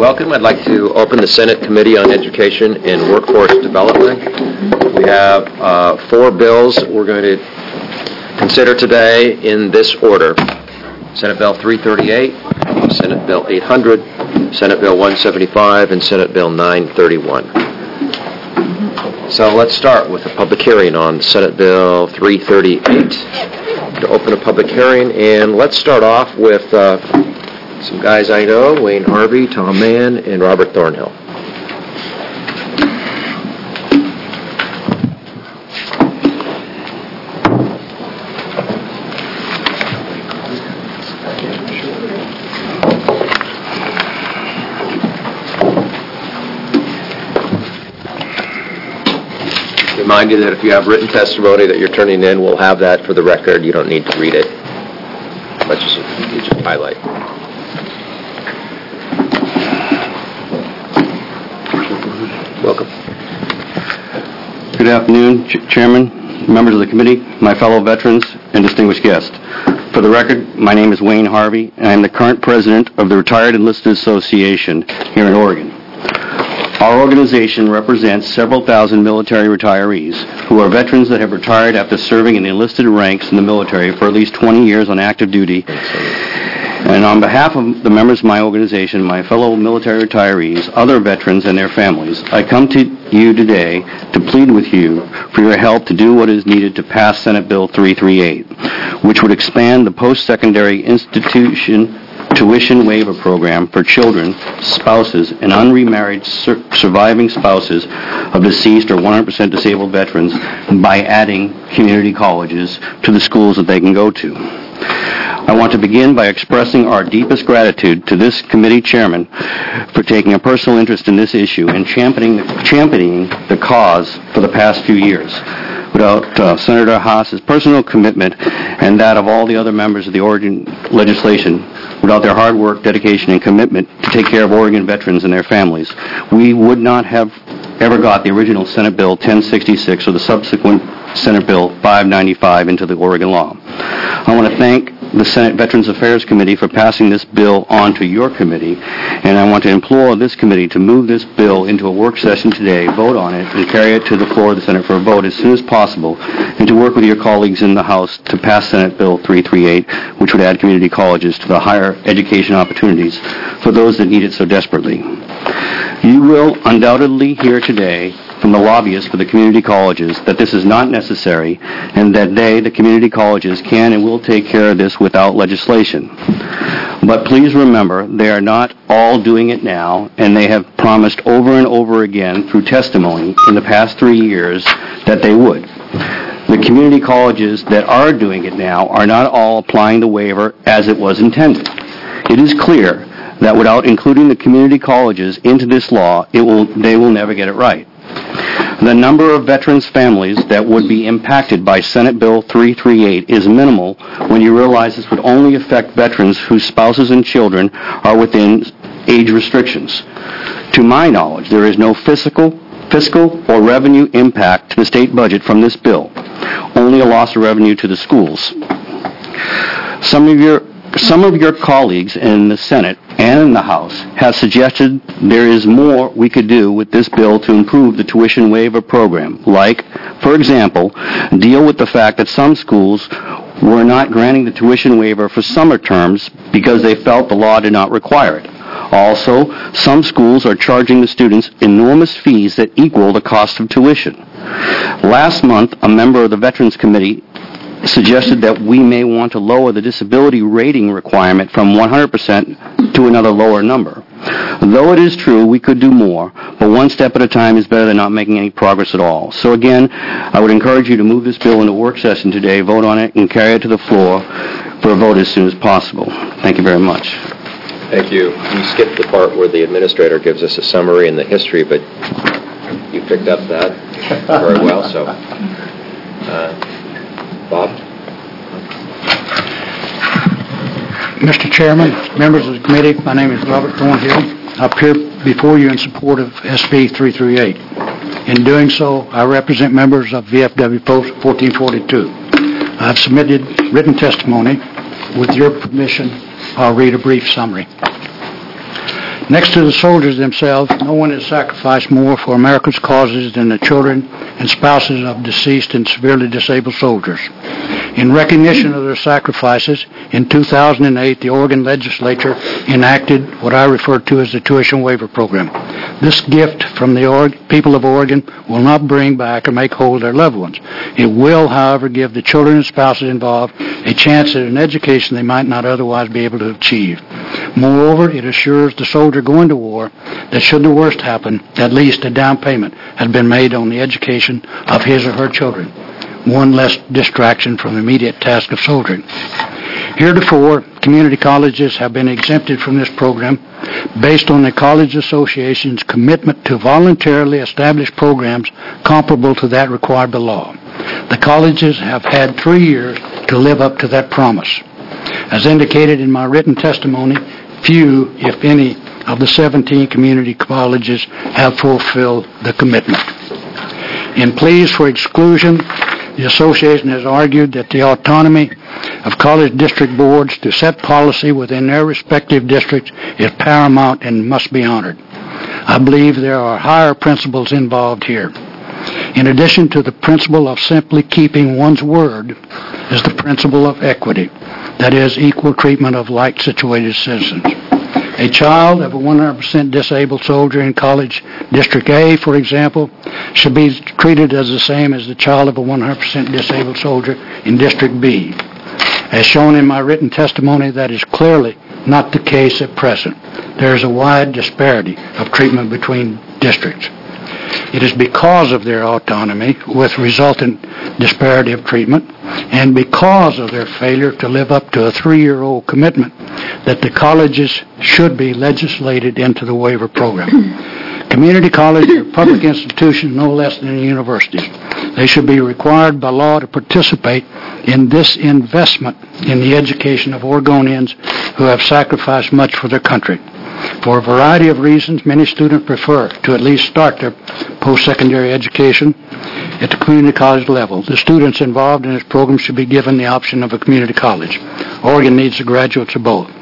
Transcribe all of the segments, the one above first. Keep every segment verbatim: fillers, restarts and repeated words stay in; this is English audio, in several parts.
Welcome. I'd like to open the Senate Committee on Education and Workforce Development. We have uh, four bills we're going to consider today in this order. Senate Bill three thirty-eight, Senate Bill eight hundred, Senate Bill one seventy-five, and Senate Bill nine thirty-one. So let's start with a public hearing on Senate Bill three thirty-eight. To open a public hearing, and let's start off with uh, some guys I know, Wayne Harvey, Tom Mann, and Robert Thornhill. Remind you that if you have written testimony that you're turning in, we'll have that for the record. You don't need to read it. Let's just, just highlight. Welcome. Good afternoon, Ch- Chairman, members of the committee, my fellow veterans, and distinguished guests. For the record, my name is Wayne Harvey, and I am the current president of the Retired Enlisted Association here in Oregon. Our organization represents several thousand military retirees who are veterans that have retired after serving in the enlisted ranks in the military for at least twenty years on active duty. And on behalf of the members of my organization, my fellow military retirees, other veterans, and their families, I come to you today to plead with you for your help to do what is needed to pass Senate Bill three thirty-eight, which would expand the post-secondary institution tuition waiver program for children, spouses, and unremarried sur- surviving spouses of deceased or one hundred percent disabled veterans by adding community colleges to the schools that they can go to. I want to begin by expressing our deepest gratitude to this committee chairman for taking a personal interest in this issue and championing, championing the cause for the past few years. Without uh, Senator Haas's personal commitment and that of all the other members of the Oregon legislation, without their hard work, dedication, and commitment to take care of Oregon veterans and their families, we would not have ever got the original Senate Bill ten sixty-six or the subsequent Senate Bill five ninety-five into the Oregon law. I want to thank the Senate Veterans Affairs Committee for passing this bill on to your committee, and I want to implore this committee to move this bill into a work session today, vote on it, and carry it to the floor of the Senate for a vote as soon as possible, and to work with your colleagues in the House to pass Senate Bill three thirty-eight, which would add community colleges to the higher education opportunities for those that need it so desperately. You will undoubtedly hear today from the lobbyists for the community colleges that this is not necessary and that they, the community colleges, can and will take care of this without legislation. But please remember, they are not all doing it now, and they have promised over and over again through testimony in the past three years that they would. The community colleges that are doing it now are not all applying the waiver as it was intended. It is clear that without including the community colleges into this law, it will, they will never get it right. The number of veterans' families that would be impacted by Senate Bill three thirty-eight is minimal when you realize this would only affect veterans whose spouses and children are within age restrictions. To my knowledge, there is no fiscal, fiscal or revenue impact to the state budget from this bill, only a loss of revenue to the schools. Some of your Some of your colleagues in the Senate and in the House have suggested there is more we could do with this bill to improve the tuition waiver program, like, for example, deal with the fact that some schools were not granting the tuition waiver for summer terms because they felt the law did not require it. Also, some schools are charging the students enormous fees that equal the cost of tuition. Last month, a member of the Veterans Committee suggested that we may want to lower the disability rating requirement from one hundred percent to another lower number. Though it is true we could do more, but one step at a time is better than not making any progress at all. So again, I would encourage you to move this bill into work session today, vote on it, and carry it to the floor for a vote as soon as possible. Thank you very much. Thank you. You skipped the part where the administrator gives us a summary and the history, but you picked up that very well, so... Uh, Bob? Mister Chairman, members of the committee, my name is Robert Thornhill. I appear before you in support of S B three thirty-eight. In doing so, I represent members of V F W Post fourteen forty-two. I've submitted written testimony. With your permission, I'll read a brief summary. Next to the soldiers themselves, no one has sacrificed more for America's causes than the children and spouses of deceased and severely disabled soldiers. In recognition of their sacrifices, in two thousand eight, the Oregon legislature enacted what I refer to as the tuition waiver program. This gift from the Oregon, people of Oregon will not bring back or make whole their loved ones. It will, however, give the children and spouses involved a chance at an education they might not otherwise be able to achieve. Moreover, it assures the soldier going to war that should the worst happen, at least a down payment has been made on the education of his or her children. One less distraction from the immediate task of soldiering. Heretofore, community colleges have been exempted from this program based on the College Association's commitment to voluntarily establish programs comparable to that required by law. The colleges have had three years to live up to that promise. As indicated in my written testimony, few, if any, of the seventeen community colleges have fulfilled the commitment. In pleas for exclusion, the association has argued that the autonomy of college district boards to set policy within their respective districts is paramount and must be honored. I believe there are higher principles involved here. In addition to the principle of simply keeping one's word is the principle of equity, that is, equal treatment of like-situated citizens. A child of a one hundred percent disabled soldier in College District A, for example, should be treated as the same as the child of a one hundred percent disabled soldier in District B. As shown in my written testimony, that is clearly not the case at present. There is a wide disparity of treatment between districts. It is because of their autonomy, with resultant disparity of treatment, and because of their failure to live up to a three-year-old commitment, that the colleges should be legislated into the waiver program. Community colleges are public institutions no less than universities. They should be required by law to participate in this investment in the education of Oregonians who have sacrificed much for their country. For a variety of reasons, many students prefer to at least start their post-secondary education at the community college level. The students involved in this program should be given the option of a community college. Oregon needs the graduates of both.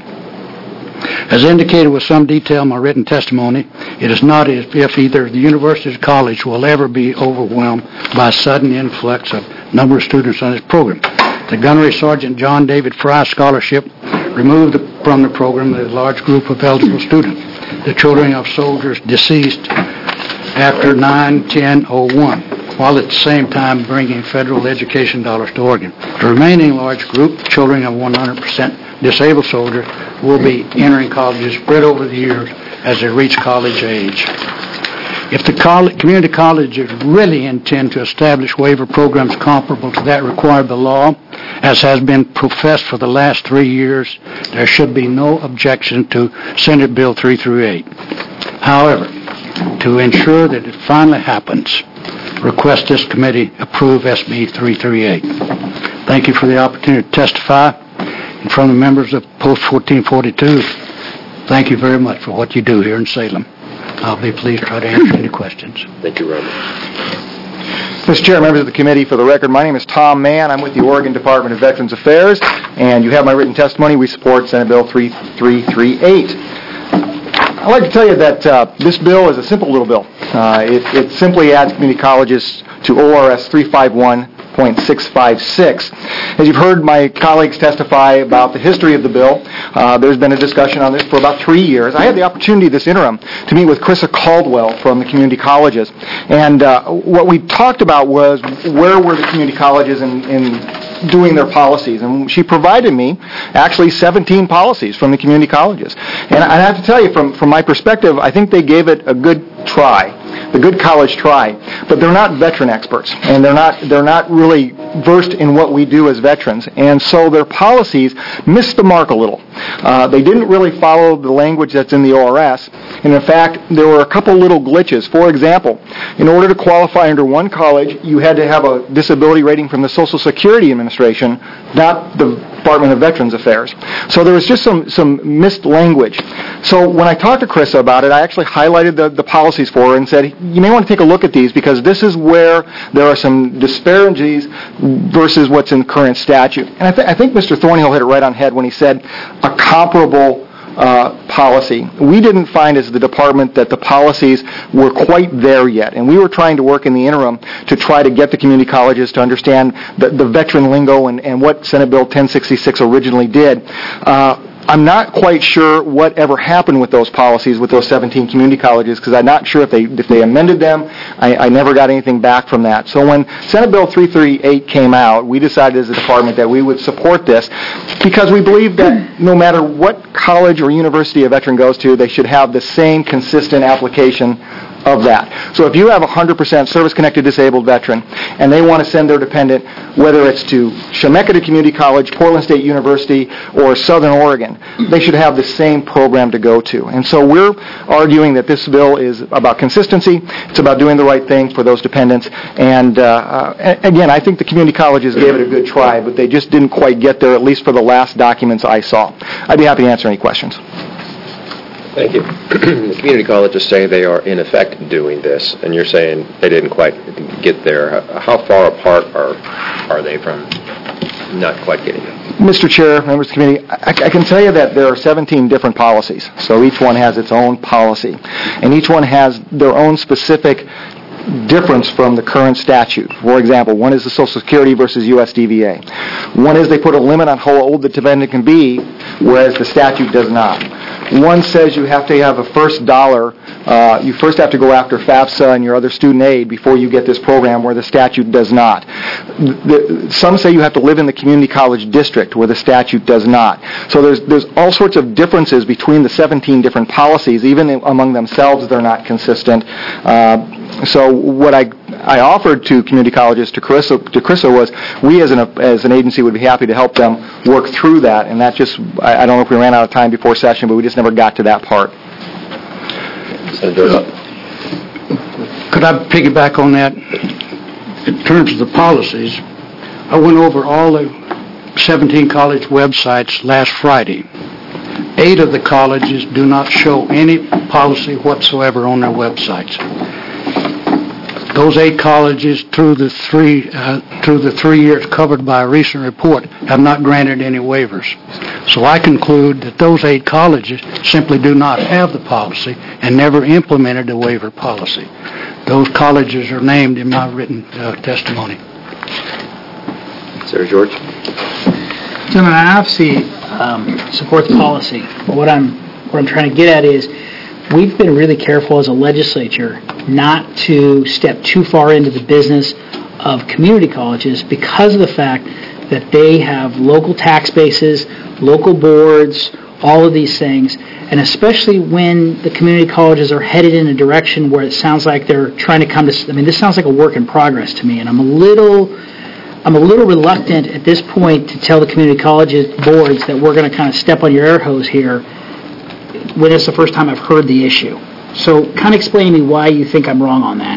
As indicated with some detail in my written testimony, it is not as if either the university or college will ever be overwhelmed by a sudden influx of number of students on this program. The Gunnery Sergeant John David Fry Scholarship removed from the program a large group of eligible students, the children of soldiers deceased after nine ten oh one, while at the same time bringing federal education dollars to Oregon. The remaining large group, children of one hundred percent disabled soldiers, will be entering colleges spread over the years as they reach college age. If the college, community colleges really intend to establish waiver programs comparable to that required by law, as has been professed for the last three years, there should be no objection to Senate Bill three thirty-eight. However, to ensure that it finally happens, request this committee approve S B three thirty-eight. Thank you for the opportunity to testify. And from the members of Post fourteen forty-two, thank you very much for what you do here in Salem. I'll be pleased to try to answer any questions. Thank you, Robert. Mister Chair, members of the committee, for the record, my name is Tom Mann. I'm with the Oregon Department of Veterans Affairs, and you have my written testimony. We support Senate Bill three three three eight. I'd like to tell you that uh, this bill is a simple little bill. Uh, it, it simply adds community colleges to O R S three fifty-one point six five six. As you've heard my colleagues testify about the history of the bill, uh, there's been a discussion on this for about three years. I had the opportunity this interim to meet with Chrissa Caldwell from the community colleges. And uh, what we talked about was where were the community colleges in, in doing their policies. And she provided me actually seventeen policies from the community colleges. And I have to tell you, from, from my perspective, I think they gave it a good try. The good college try, but they're not veteran experts, and they're not they're not really versed in what we do as veterans, and so their policies missed the mark a little. Uh, they didn't really follow the language that's in the O R S, and in fact, there were a couple little glitches. For example, in order to qualify under one college, you had to have a disability rating from the Social Security Administration, not the Department of Veterans Affairs. So there was just some, some missed language. So when I talked to Chrissa about it, I actually highlighted the, the policies for her and said, you may want to take a look at these because this is where there are some disparities versus what's in the current statute. And I, th- I think Mister Thornhill hit it right on head when he said a comparable uh, policy. We didn't find as the department that the policies were quite there yet, and we were trying to work in the interim to try to get the community colleges to understand the, the veteran lingo and, and what Senate Bill ten sixty-six originally did. Uh, I'm not quite sure what ever happened with those policies with those seventeen community colleges, because I'm not sure if they if they amended them. I, I never got anything back from that. So when Senate Bill three thirty-eight came out, we decided as a department that we would support this because we believe that no matter what college or university a veteran goes to, they should have the same consistent application of that. So if you have a one hundred percent service-connected disabled veteran and they want to send their dependent, whether it's to Chemeketa Community College, Portland State University, or Southern Oregon, they should have the same program to go to. And so we're arguing that this bill is about consistency. It's about doing the right thing for those dependents. And uh, uh, again, I think the community colleges gave it a good try, but they just didn't quite get there, at least for the last documents I saw. I'd be happy to answer any questions. Thank you. The community colleges say they are in effect doing this, and you're saying they didn't quite get there. How far apart are are they from not quite getting it? Mister Chair, members of the committee, I, I can tell you that there are seventeen different policies, so each one has its own policy, and each one has their own specific difference from the current statute. For example, one is the Social Security versus U S D V A. One is they put a limit on how old the dependent can be, whereas the statute does not. One says you have to have a first dollar, uh, you first have to go after FAFSA and your other student aid before you get this program, where the statute does not. The, some say you have to live in the community college district, where the statute does not. So there's there's all sorts of differences between the seventeen different policies. Even among themselves, they're not consistent. Uh, So what I I offered to community colleges, to Carissa, to Carissa was, we as an as an agency would be happy to help them work through that, and that just, I, I don't know if we ran out of time before session, but we just never got to that part. Could I piggyback on that? In terms of the policies, I went over all the seventeen college websites last Friday. Eight of the colleges do not show any policy whatsoever on their websites. Those eight colleges, through the three uh, through the three years covered by a recent report, have not granted any waivers. So I conclude that those eight colleges simply do not have the policy and never implemented a waiver policy. Those colleges are named in my written uh, testimony. Senator George? Gentlemen, I obviously um, support the policy. But what I'm what I'm trying to get at is, we've been really careful as a legislature not to step too far into the business of community colleges because of the fact that they have local tax bases, local boards, all of these things, and especially when the community colleges are headed in a direction where it sounds like they're trying to come to, I mean, this sounds like a work in progress to me, and I'm a little, I'm a little reluctant at this point to tell the community colleges boards that we're going to kind of step on your air hose here when it's the first time I've heard the issue. So kind of explain to me why you think I'm wrong on that.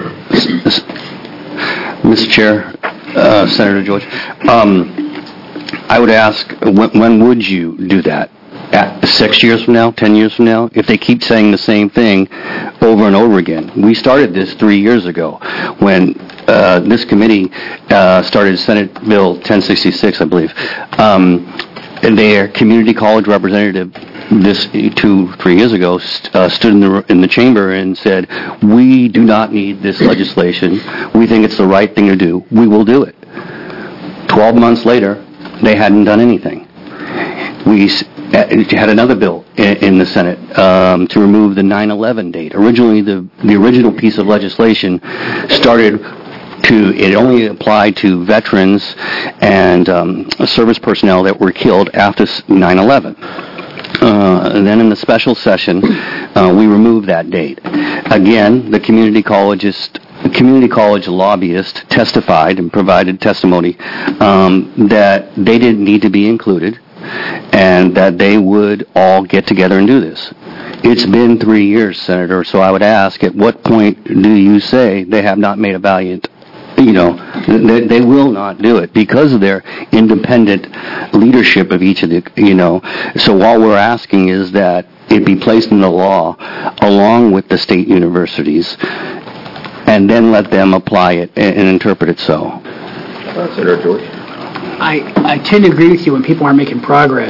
Mister Chair, uh, Senator George, um, I would ask, when, when would you do that? At six years from now, ten years from now, if they keep saying the same thing over and over again? We started this three years ago when uh, this committee uh, started Senate Bill ten sixty-six, I believe. Um, and their community college representative this two, three years ago st- uh, stood in the in the chamber and said, "We do not need this legislation. We think it's the right thing to do. We will do it." Twelve months later, they hadn't done anything. We had another bill in the Senate um, to remove the nine eleven date. Originally, the the original piece of legislation started to, it only applied to veterans and um, service personnel that were killed after nine eleven. Uh, and then in the special session, uh, we removed that date. Again, the community colleges The community college lobbyist testified and provided testimony um, that they didn't need to be included and that they would all get together and do this. It's been three years, Senator, so I would ask, at what point do you say they have not made a valiant, you know, they, they will not do it because of their independent leadership of each of the, you know. So all we're asking is that it be placed in the law along with the state universities, and then let them apply it and, and interpret it so. Uh, Senator George? I, I tend to agree with you when people aren't making progress.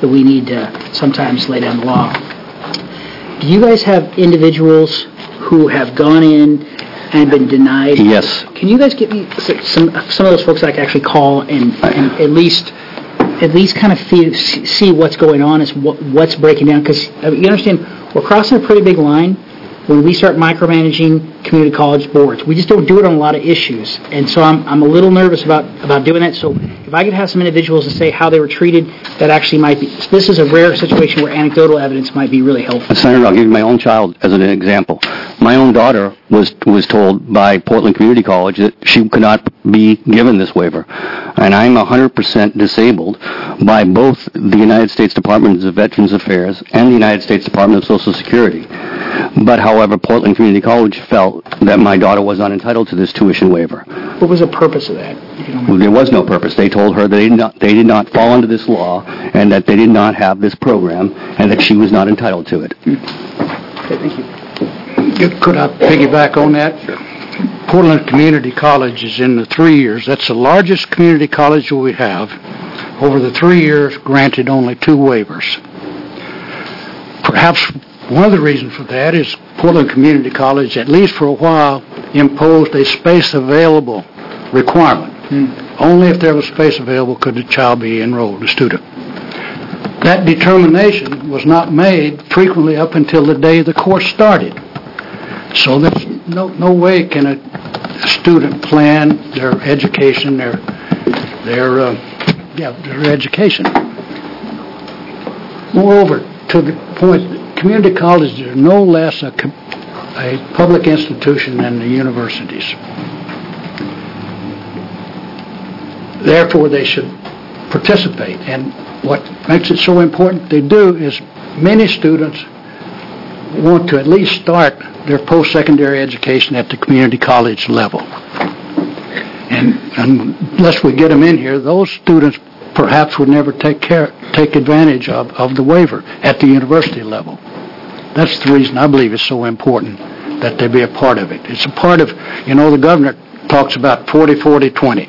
that we need to sometimes lay down the law. Do you guys have individuals who have gone in and been denied? Yes. Can you guys give me s- some some of those folks that I can actually call and, and at least at least kind of feel, see what's going on, is what, what's breaking down? Because you understand, we're crossing a pretty big line when we start micromanaging community college boards. We just don't do it on a lot of issues, and so I'm I'm a little nervous about about doing that. So if I could have some individuals to say how they were treated, that actually might be. This is a rare situation where anecdotal evidence might be really helpful. Senator, I'll give you my own child as an example. My own daughter was was told by Portland Community College that she could not be given this waiver. And I'm one hundred percent disabled by both the United States Department of Veterans Affairs and the United States Department of Social Security. But, however, Portland Community College felt that my daughter was not entitled to this tuition waiver. What was the purpose of that? If you don't mind? There was no purpose. They told her they did not they did not fall under this law and that they did not have this program and that she was not entitled to it. Okay, thank you. Could I piggyback on that? Portland Community College is in the three years. That's the largest community college we have. Over the three years, granted only two waivers. Perhaps one of the reasons for that is Portland Community College, at least for a while, imposed a space available requirement. Hmm. Only if there was space available could the child be enrolled, the student. That determination was not made frequently up until the day the course started. So there's no no way can a, a student plan their education, their their uh, yeah their education. Moreover, to the point, that community colleges are no less a, a public institution than the universities. Therefore, they should participate. And what makes it so important they do is many students want to at least start their post-secondary education at the community college level. And unless we get them in here, those students perhaps would never take care, take advantage of, of the waiver at the university level. That's the reason I believe it's so important that they be a part of it. It's a part of, you know, the governor talks about forty forty twenty.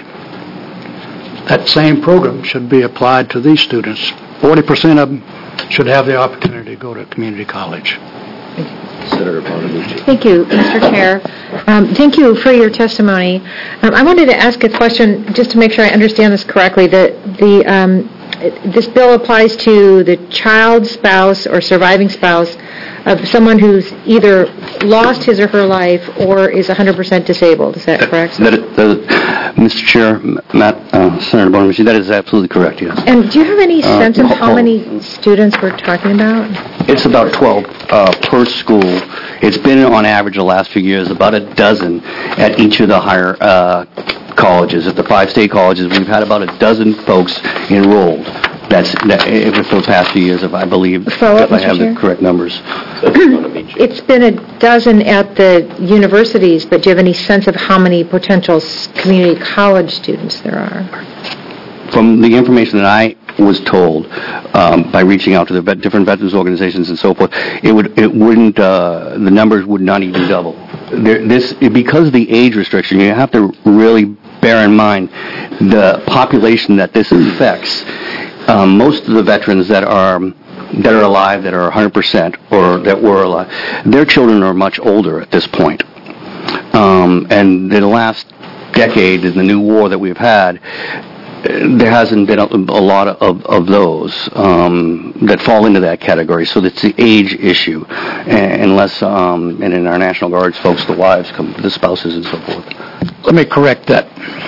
That same program should be applied to these students. forty percent of them should have the opportunity to go to community college. Senator Bonaduce. Thank you, Mister Chair. Um, thank you for your testimony. Um, I wanted to ask a question just to make sure I understand this correctly. The, the, um, this bill applies to the child, spouse, or surviving spouse of someone who's either lost his or her life or is one hundred percent disabled. Is that correct? That, that, that, Mister Chair, Matt, uh, Senator Bonaduce, that is absolutely correct, yes. And do you have any Uh, sense of hold- how many students we're talking about? It's about twelve uh, per school. It's been on average the last few years about a dozen at each of the higher uh, colleges. At the five state colleges, we've had about a dozen folks enrolled. That's that, eh, for the past few years, if I believe, Follow up, if I Mister have Chair? the correct numbers. It's been a dozen at the universities, but do you have any sense of how many potential s- community college students there are? From the information that I was told um, by reaching out to the vet, different veterans organizations and so forth, it would it wouldn't uh, the numbers would not even double. There, this because of the age restriction, you have to really bear in mind the population that this affects. Um, most of the veterans that are that are alive, that are one hundred percent, or that were alive, their children are much older at this point. Um, and in the last decade, in the new war that we've had, there hasn't been a, a lot of, of those um, that fall into that category. So it's the age issue, and, unless, um, and in our National Guards, folks, the wives come, the spouses and so forth. Let me correct that.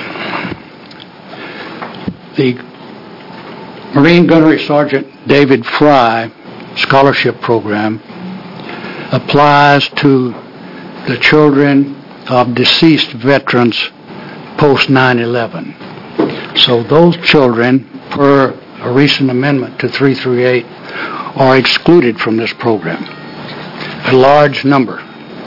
The Marine Gunnery Sergeant David Fry Scholarship Program applies to the children of deceased veterans post nine eleven. So those children, per a recent amendment to three thirty-eight, are excluded from this program, a large number.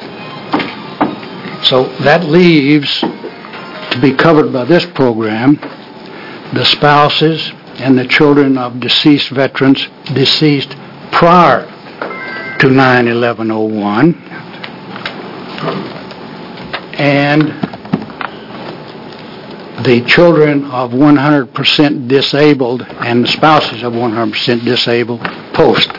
So that leaves to be covered by this program the spouses and the children of deceased veterans deceased prior to nine eleven oh one, and the children of one hundred percent disabled and the spouses of one hundred percent disabled post.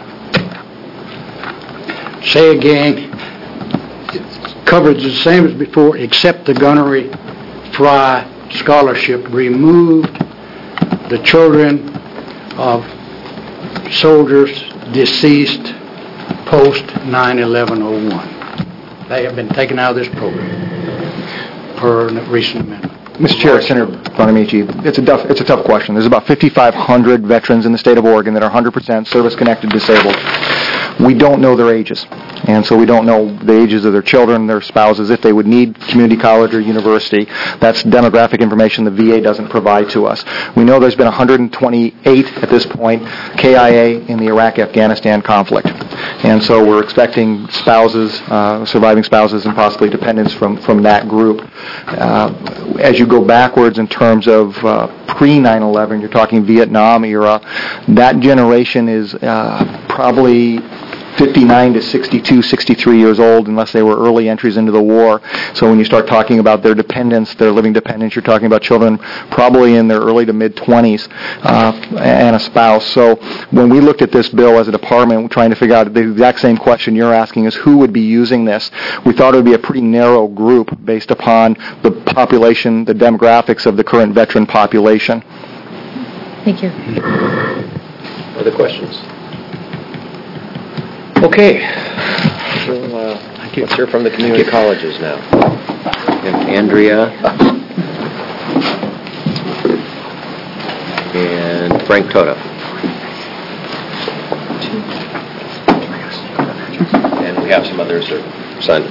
Say again, coverage is the same as before, except the Gunnery Fry Scholarship removed the children of soldiers deceased post nine eleven oh one. They have been taken out of this program per a recent amendment. Mister Chair, Senator Bonamici, it's a tough, it's a tough question. There's about fifty-five hundred veterans in the state of Oregon that are one hundred percent service-connected disabled. We don't know their ages, and so we don't know the ages of their children, their spouses, if they would need community college or university. That's demographic information the V A doesn't provide to us. We know there's been one hundred twenty-eight at this point K I A in the Iraq-Afghanistan conflict, and so we're expecting spouses, uh, surviving spouses, and possibly dependents from, from that group. Uh, as you go backwards in terms of uh, pre nine eleven, you're talking Vietnam era, that generation is uh, probably fifty-nine to sixty-two, sixty-three years old, unless they were early entries into the war. So when you start talking about their dependents, their living dependents, you're talking about children probably in their early to mid-twenties uh, and a spouse. So when we looked at this bill as a department, trying to figure out the exact same question you're asking is who would be using this, we thought it would be a pretty narrow group based upon the population, the demographics of the current veteran population. Thank you. Other questions? Okay. So, uh, let's hear from the community colleges now. We have Andrea and Frank Tota. And we have some others that are signed.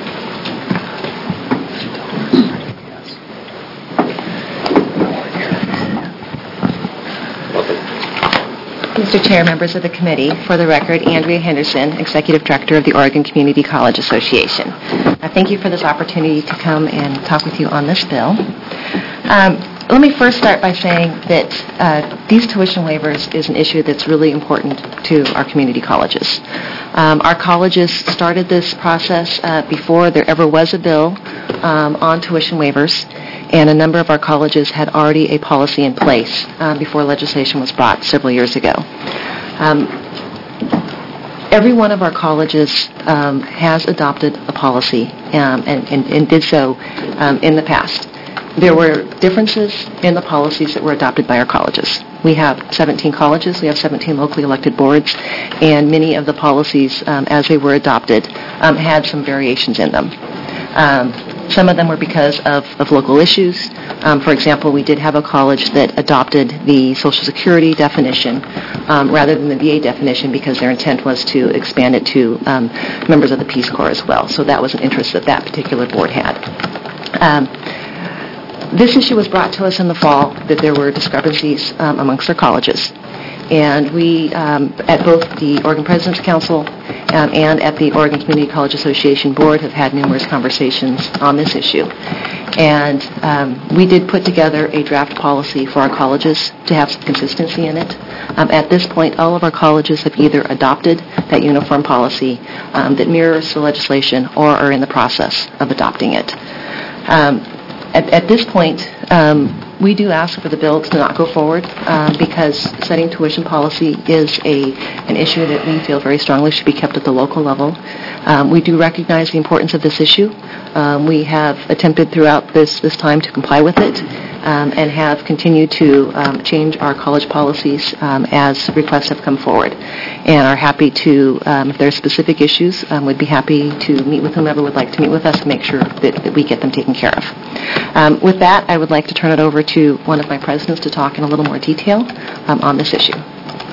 Mister Chair, members of the committee, for the record, Andrea Henderson, Executive Director of the Oregon Community College Association. Uh, thank you for this opportunity to come and talk with you on this bill. Um, let me first start by saying that uh, these tuition waivers is an issue that's really important to our community colleges. Um, our colleges started this process uh, before there ever was a bill um, on tuition waivers, and a number of our colleges had already a policy in place uh, before legislation was brought several years ago. Um, every one of our colleges um, has adopted a policy um, and, and, and did so um, in the past. There were differences in the policies that were adopted by our colleges. We have seventeen colleges, we have seventeen locally elected boards, and many of the policies, um, as they were adopted, um, had some variations in them. Um, some of them were because of, of local issues. Um, for example, we did have a college that adopted the Social Security definition um, rather than the V A definition because their intent was to expand it to um, members of the Peace Corps as well. So that was an interest that that particular board had. Um, This issue was brought to us in the fall that there were discrepancies um, amongst our colleges. And we, um, at both the Oregon President's Council um, and at the Oregon Community College Association Board, have had numerous conversations on this issue. And um, we did put together a draft policy for our colleges to have some consistency in it. Um, at this point, all of our colleges have either adopted that uniform policy um, that mirrors the legislation or are in the process of adopting it. Um, At, at this point, um, we do ask for the bill to not go forward um, because setting tuition policy is a an issue that we feel very strongly should be kept at the local level. Um, we do recognize the importance of this issue. Um, we have attempted throughout this, this time to comply with it um, and have continued to um, change our college policies um, as requests have come forward, and are happy to, um, if there are specific issues, um, would be happy to meet with whomever would like to meet with us to make sure that, that we get them taken care of. Um, with that, I would like to turn it over to one of my presidents to talk in a little more detail um, on this issue.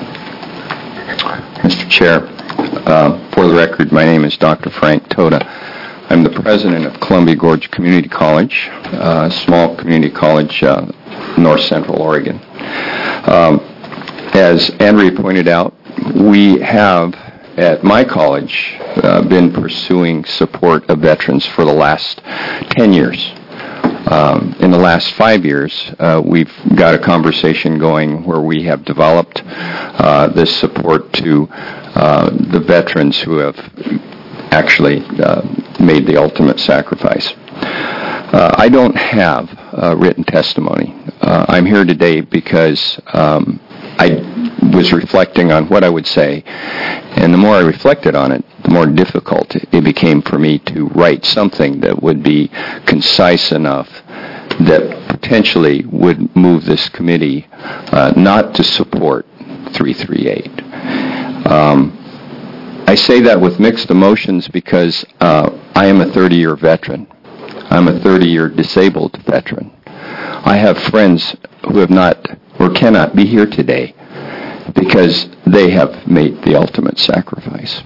Mister Chair, uh, for the record, my name is Doctor Frank Tota. I'm the president of Columbia Gorge Community College, a small community college, uh, north central Oregon. Um, as Andrea pointed out, we have at my college uh, been pursuing support of veterans for the last ten years. Um, in the last five years, uh, we've got a conversation going where we have developed uh, this support to uh, the veterans who have actually uh, made the ultimate sacrifice. Uh, I don't have uh, written testimony. Uh, I'm here today because um, I was reflecting on what I would say, and the more I reflected on it, the more difficult it became for me to write something that would be concise enough that potentially would move this committee uh, not to support three thirty-eight. Um, I say that with mixed emotions because uh, I am a thirty-year veteran. I'm a thirty-year disabled veteran. I have friends who have not or cannot be here today because they have made the ultimate sacrifice.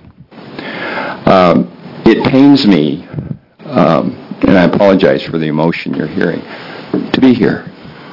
Um, it pains me, um, and I apologize for the emotion you're hearing, to be here.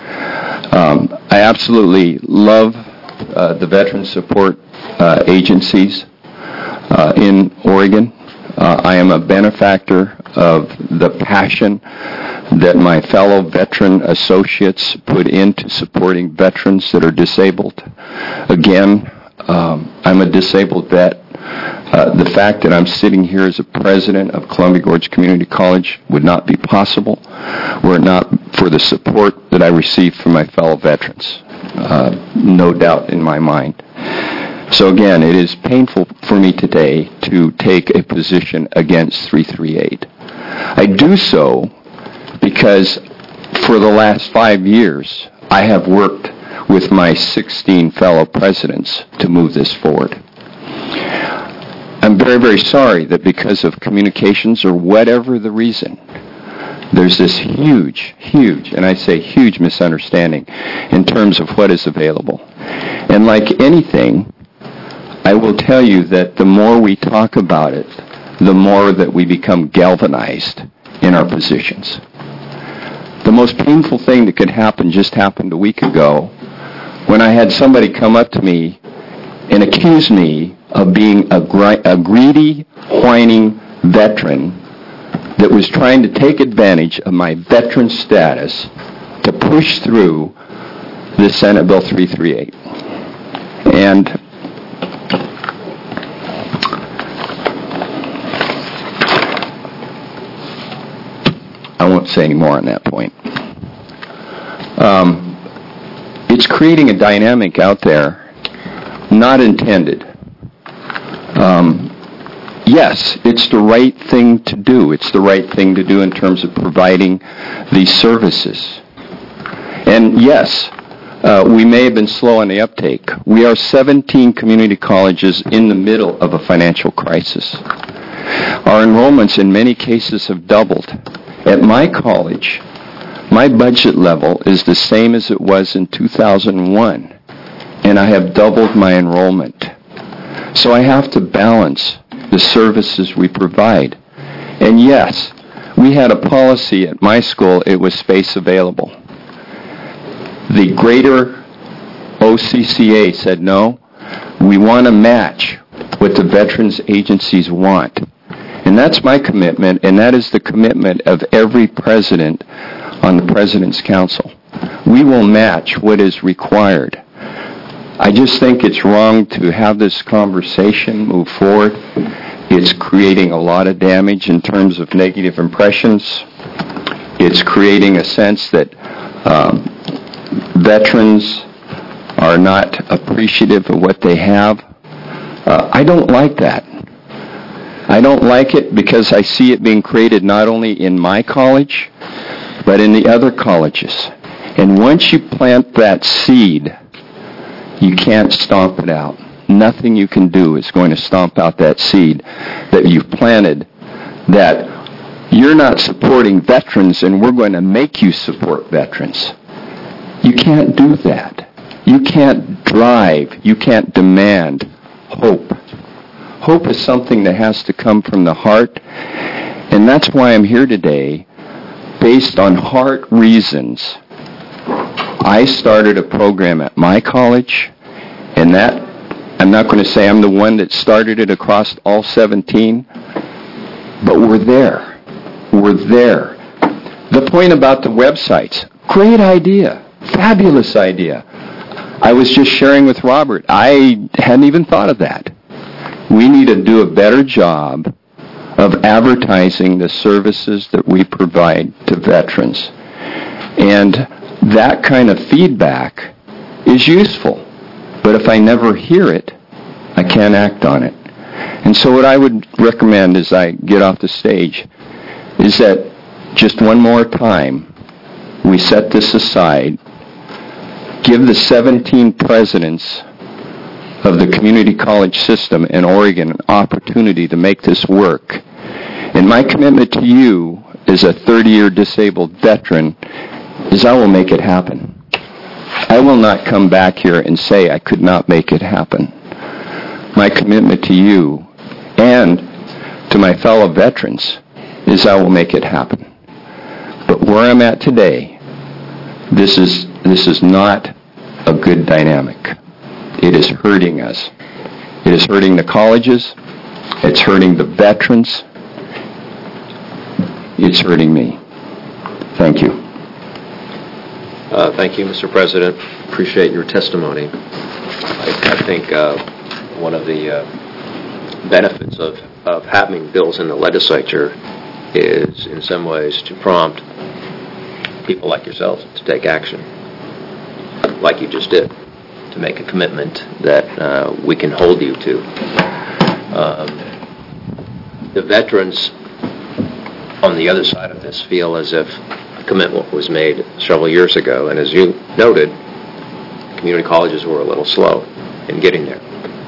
Um, I absolutely love uh, the veteran support uh, agencies uh, in Oregon. Uh, I am a benefactor of the passion that my fellow veteran associates put into supporting veterans that are disabled. Again, um, I'm a disabled vet. Uh, the fact that I'm sitting here as a president of Columbia Gorge Community College would not be possible were it not for the support that I receive from my fellow veterans. Uh, no doubt in my mind. So again, it is painful for me today to take a position against three thirty-eight. I do so because for the last five years, I have worked with my sixteen fellow presidents to move this forward. I'm very, very sorry that because of communications or whatever the reason, there's this huge, huge, and I say huge misunderstanding in terms of what is available. And like anything, I will tell you that the more we talk about it, the more that we become galvanized in our positions. The most painful thing that could happen just happened a week ago when I had somebody come up to me and accuse me of being a, gri- a greedy, whining veteran that was trying to take advantage of my veteran status to push through the Senate Bill three thirty-eight. And I won't say any more on that point. Um, it's creating a dynamic out there, not intended. Um, yes, it's the right thing to do. It's the right thing to do in terms of providing these services. And yes, uh, we may have been slow on the uptake. We are seventeen community colleges in the middle of a financial crisis. Our enrollments in many cases have doubled. At my college, my budget level is the same as it was in two thousand one, and I have doubled my enrollment. So I have to balance the services we provide. And yes, we had a policy at my school, it was space available. The greater O C C A said, no, we want to match what the veterans agencies want. And that's my commitment, and that is the commitment of every president on the President's Council. We will match what is required. I just think it's wrong to have this conversation move forward. It's creating a lot of damage in terms of negative impressions. It's creating a sense that um, veterans are not appreciative of what they have. Uh, I don't like that. I don't like it because I see it being created not only in my college, but in the other colleges. And once you plant that seed, you can't stomp it out. Nothing you can do is going to stomp out that seed that you've planted, that you're not supporting veterans and we're going to make you support veterans. You can't do that. You can't drive, you can't demand hope. Hope is something that has to come from the heart, and that's why I'm here today, based on heart reasons. I started a program at my college, and that, I'm not going to say I'm the one that started it across all seventeen, but we're there. We're there. The point about the websites, great idea, fabulous idea. I was just sharing with Robert, I hadn't even thought of that. We need to do a better job of advertising the services that we provide to veterans. And that kind of feedback is useful. But if I never hear it, I can't act on it. And so what I would recommend as I get off the stage is that just one more time, we set this aside, give the seventeen presidents of the community college system in Oregon an opportunity to make this work. And my commitment to you as a thirty-year disabled veteran is I will make it happen. I will not come back here and say I could not make it happen. My commitment to you and to my fellow veterans is I will make it happen. But where I'm at today, this is this is not a good dynamic. It is hurting us. It is hurting the colleges. It's hurting the veterans. It's hurting me. Thank you. Uh, thank you, Mister President. Appreciate your testimony. I, I think uh, one of the uh, benefits of, of having bills in the legislature is, in some ways, to prompt people like yourselves to take action, like you just did, to make a commitment that uh, we can hold you to. Um, the veterans on the other side of this feel as if a commitment was made several years ago, and as you noted, community colleges were a little slow in getting there.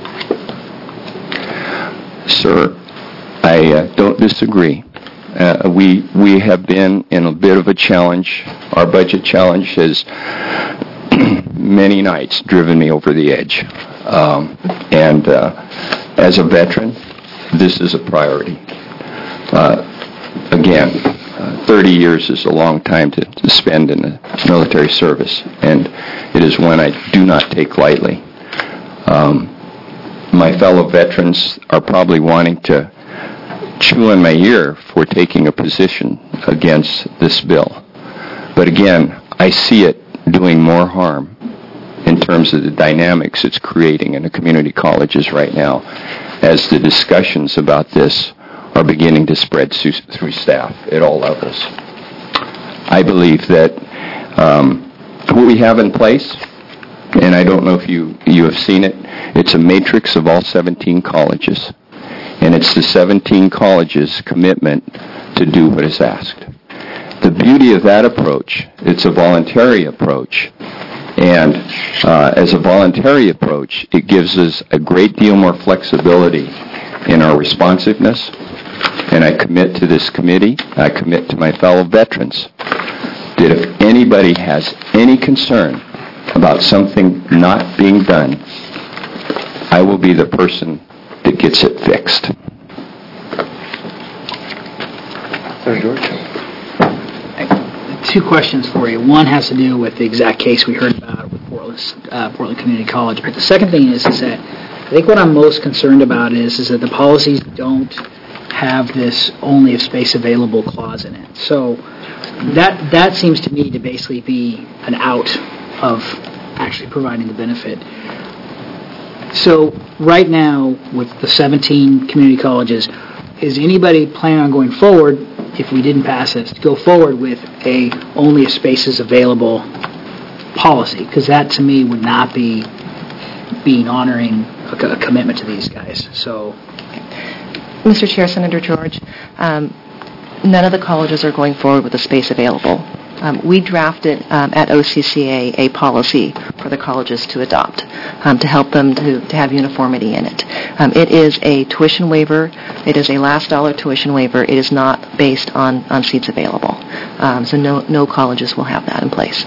Sir, I uh, don't disagree. Uh, we we have been in a bit of a challenge. Our budget challenge has many nights driven me over the edge. Um, and uh, as a veteran, this is a priority. Uh, again, uh, thirty years is a long time to, to spend in the military service, and it is one I do not take lightly. Um, my fellow veterans are probably wanting to chew on my ear for taking a position against this bill. But again, I see it doing more harm in terms of the dynamics it's creating in the community colleges right now, as the discussions about this are beginning to spread through staff at all levels. I believe that um, what we have in place, and I don't know if you, you have seen it, it's a matrix of all seventeen colleges. And it's the seventeen colleges' commitment to do what is asked. The beauty of that approach, it's a voluntary approach. And uh, as a voluntary approach, it gives us a great deal more flexibility in our responsiveness. And I commit to this committee, I commit to my fellow veterans, that if anybody has any concern about something not being done, I will be the person that gets it fixed. Senator George? Two questions for you. One has to do with the exact case we heard about with Portland, uh, Portland Community College. But the second thing is, is that I think what I'm most concerned about is, is that the policies don't have this only if space available clause in it. So that that seems to me to basically be an out of actually providing the benefit. So right now, with the seventeen community colleges, is anybody planning on going forward, if we didn't pass this, to go forward with a only if space is available policy? Because that, to me, would not be being honoring a, a commitment to these guys. So, Mister Chair, Senator George, um, none of the colleges are going forward with the space available. Um, we drafted um, at O C C A a policy for the colleges to adopt um, to help them to, to have uniformity in it. Um, it is a tuition waiver. It is a last dollar tuition waiver. It is not based on, on seats available. Um, so no no colleges will have that in place.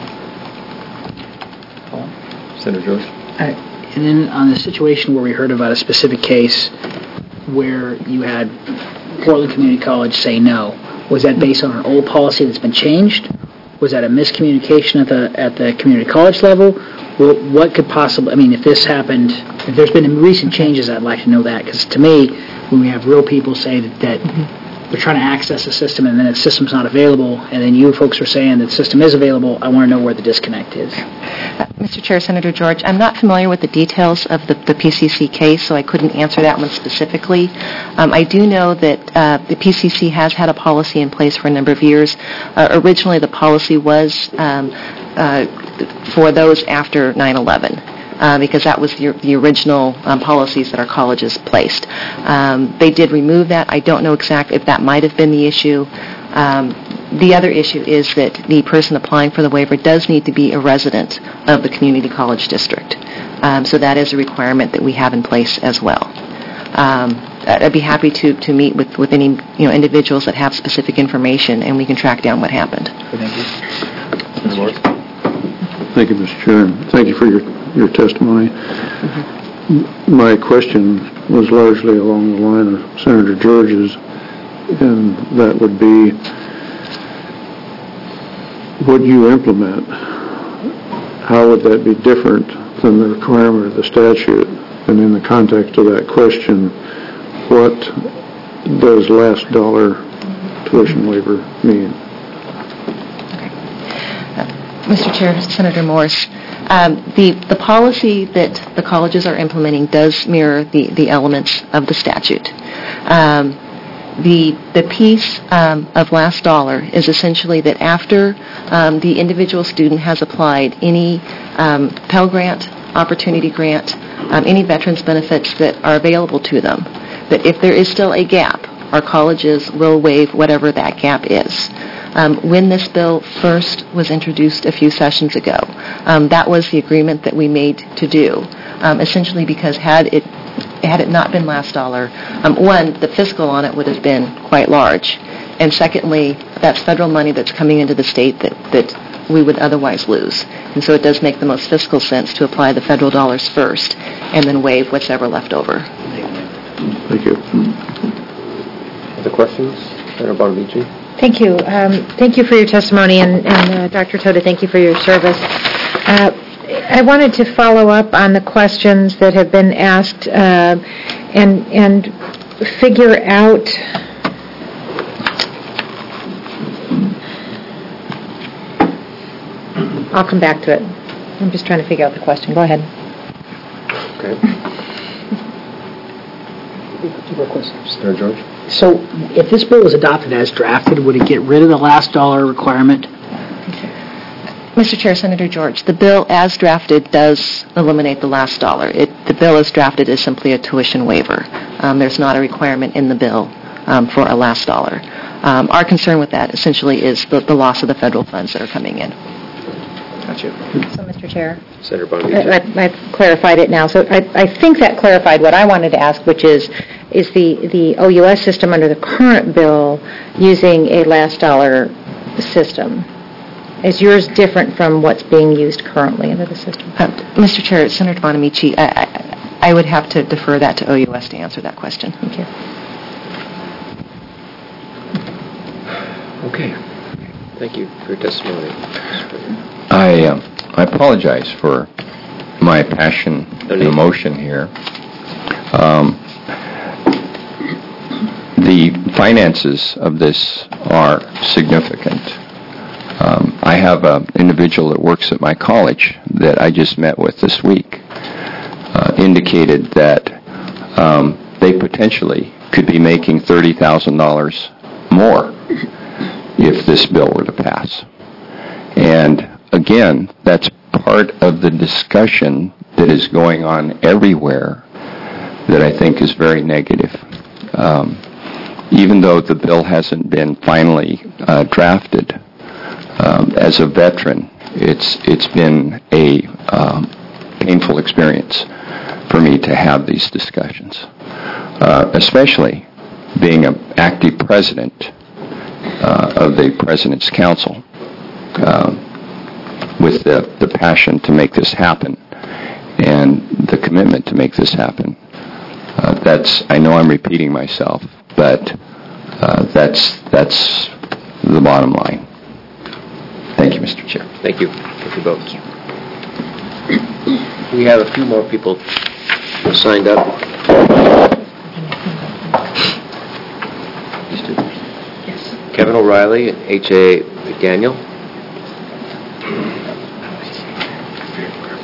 Senator George? uh, and then on the situation where we heard about a specific case where you had Portland Community College say no, was that based on an old policy that's been changed? Was that a miscommunication at the at the community college level? Well, what could possibly, I mean, if this happened, if there's been recent changes, I'd like to know that, because to me, when we have real people say that, that mm-hmm. they're trying to access the system and then the system's not available, and then you folks are saying that the system is available, I want to know where the disconnect is. Uh, Mister Chair, Senator George, I'm not familiar with the details of the, the P C C case, so I couldn't answer that one specifically. Um, I do know that uh, the P C C has had a policy in place for a number of years. Uh, originally, the policy was um, uh, for those after nine eleven. Uh, because that was the, the original um, policies that our colleges placed. Um, they did remove that. I don't know exactly if that might have been the issue. Um, the other issue is that the person applying for the waiver does need to be a resident of the community college district. Um, so that is a requirement that we have in place as well. Um, I'd be happy to, to meet with, with any you know individuals that have specific information, and we can track down what happened. Thank you. Thank you, Mister Chairman. Thank you for your, your testimony. Mm-hmm. My question was largely along the line of Senator George's, and that would be, what you implement, how would that be different than the requirement of the statute? And in the context of that question, what does last dollar tuition waiver mean? Mister Chair, Senator Morse, um, the, the policy that the colleges are implementing does mirror the, the elements of the statute. Um, the, the piece um, of last dollar is essentially that after um, the individual student has applied any um, Pell Grant, Opportunity Grant, um, any veterans benefits that are available to them, that if there is still a gap, our colleges will waive whatever that gap is. Um, when this bill first was introduced a few sessions ago, um, that was the agreement that we made to do. Um, essentially, because had it had it not been last dollar, um, one, the fiscal on it would have been quite large, and secondly, that's federal money that's coming into the state that that we would otherwise lose. And so it does make the most fiscal sense to apply the federal dollars first, and then waive what's ever left over. Thank you. Other questions, Senator Bonamici? Thank you. Um, thank you for your testimony, and, and uh, Doctor Toda, thank you for your service. Uh, I wanted to follow up on the questions that have been asked uh, and and figure out I'll come back to it. I'm just trying to figure out the question. Go ahead. Okay. Senator George? So if this bill is adopted as drafted, would it get rid of the last dollar requirement? Mister Chair, Senator George, the bill as drafted does eliminate the last dollar. It, the bill as drafted is simply a tuition waiver. Um, there's not a requirement in the bill um, for a last dollar. Um, our concern with that essentially is the, the loss of the federal funds that are coming in. Gotcha. So, Mister Chair, Senator Bonamici? I, I've clarified it now. So I, I think that clarified what I wanted to ask, which is, is the, the O U S system under the current bill using a last dollar system? Is yours different from what's being used currently under the system? Uh, Mister Chair, Senator Bonamici, I, I, I would have to defer that to O U S to answer that question. Thank you. Okay. Thank you for your testimony. I, uh, I apologize for my passion No and need. emotion here. Um, the finances of this are significant. Um, I have an individual that works at my college that I just met with this week, uh, indicated that um, they potentially could be making thirty thousand dollars more if this bill were to pass. And again, that's part of the discussion that is going on everywhere that I think is very negative. Um, even though the bill hasn't been finally uh, drafted, um, as a veteran, it's it's been a um, painful experience for me to have these discussions, uh, especially being an active president uh, of the President's Council. Uh, with the, the passion to make this happen and the commitment to make this happen. Uh, that's, I know I'm repeating myself, but uh, that's, that's the bottom line. Thank you, Mister Chair. Thank you. Thank you both. We have a few more people signed up. Yes. Kevin O'Reilly and H A McDaniel.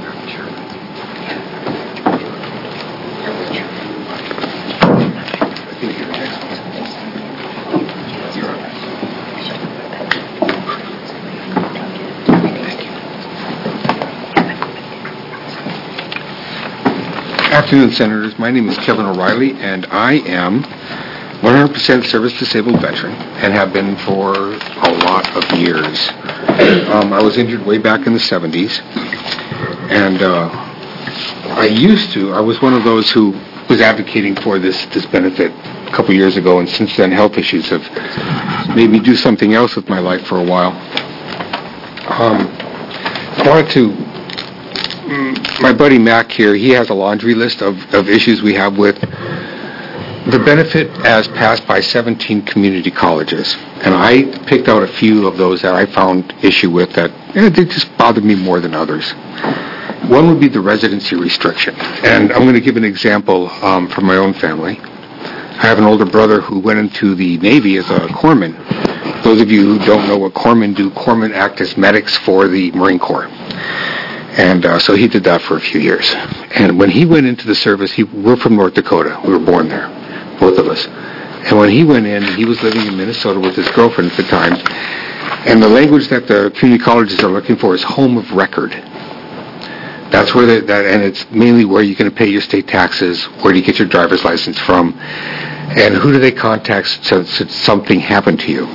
Afternoon, Senators. My name is Kevin O'Reilly, and I am one hundred percent service-disabled veteran and have been for a lot of years. Um, I was injured way back in the seventies, and uh, I used to, I was one of those who was advocating for this, this benefit a couple years ago, and since then health issues have made me do something else with my life for a while. Um, I wanted to, mm, my buddy Mac here, he has a laundry list of, of issues we have with the benefit as passed by seventeen community colleges. And I picked out a few of those that I found issue with that eh, they just bothered me more than others. One would be the residency restriction. And I'm going to give an example um, from my own family. I have an older brother who went into the Navy as a corpsman. Those of you who don't know what corpsmen do, corpsmen act as medics for the Marine Corps. And uh, so he did that for a few years. And when he went into the service, he, we're from North Dakota. We were born there, both of us. And when he went in, he was living in Minnesota with his girlfriend at the time. And the language that the community colleges are looking for is home of record. That's where they, that, and it's mainly where you're going to pay your state taxes, where do you get your driver's license from, and who do they contact should something happen to you.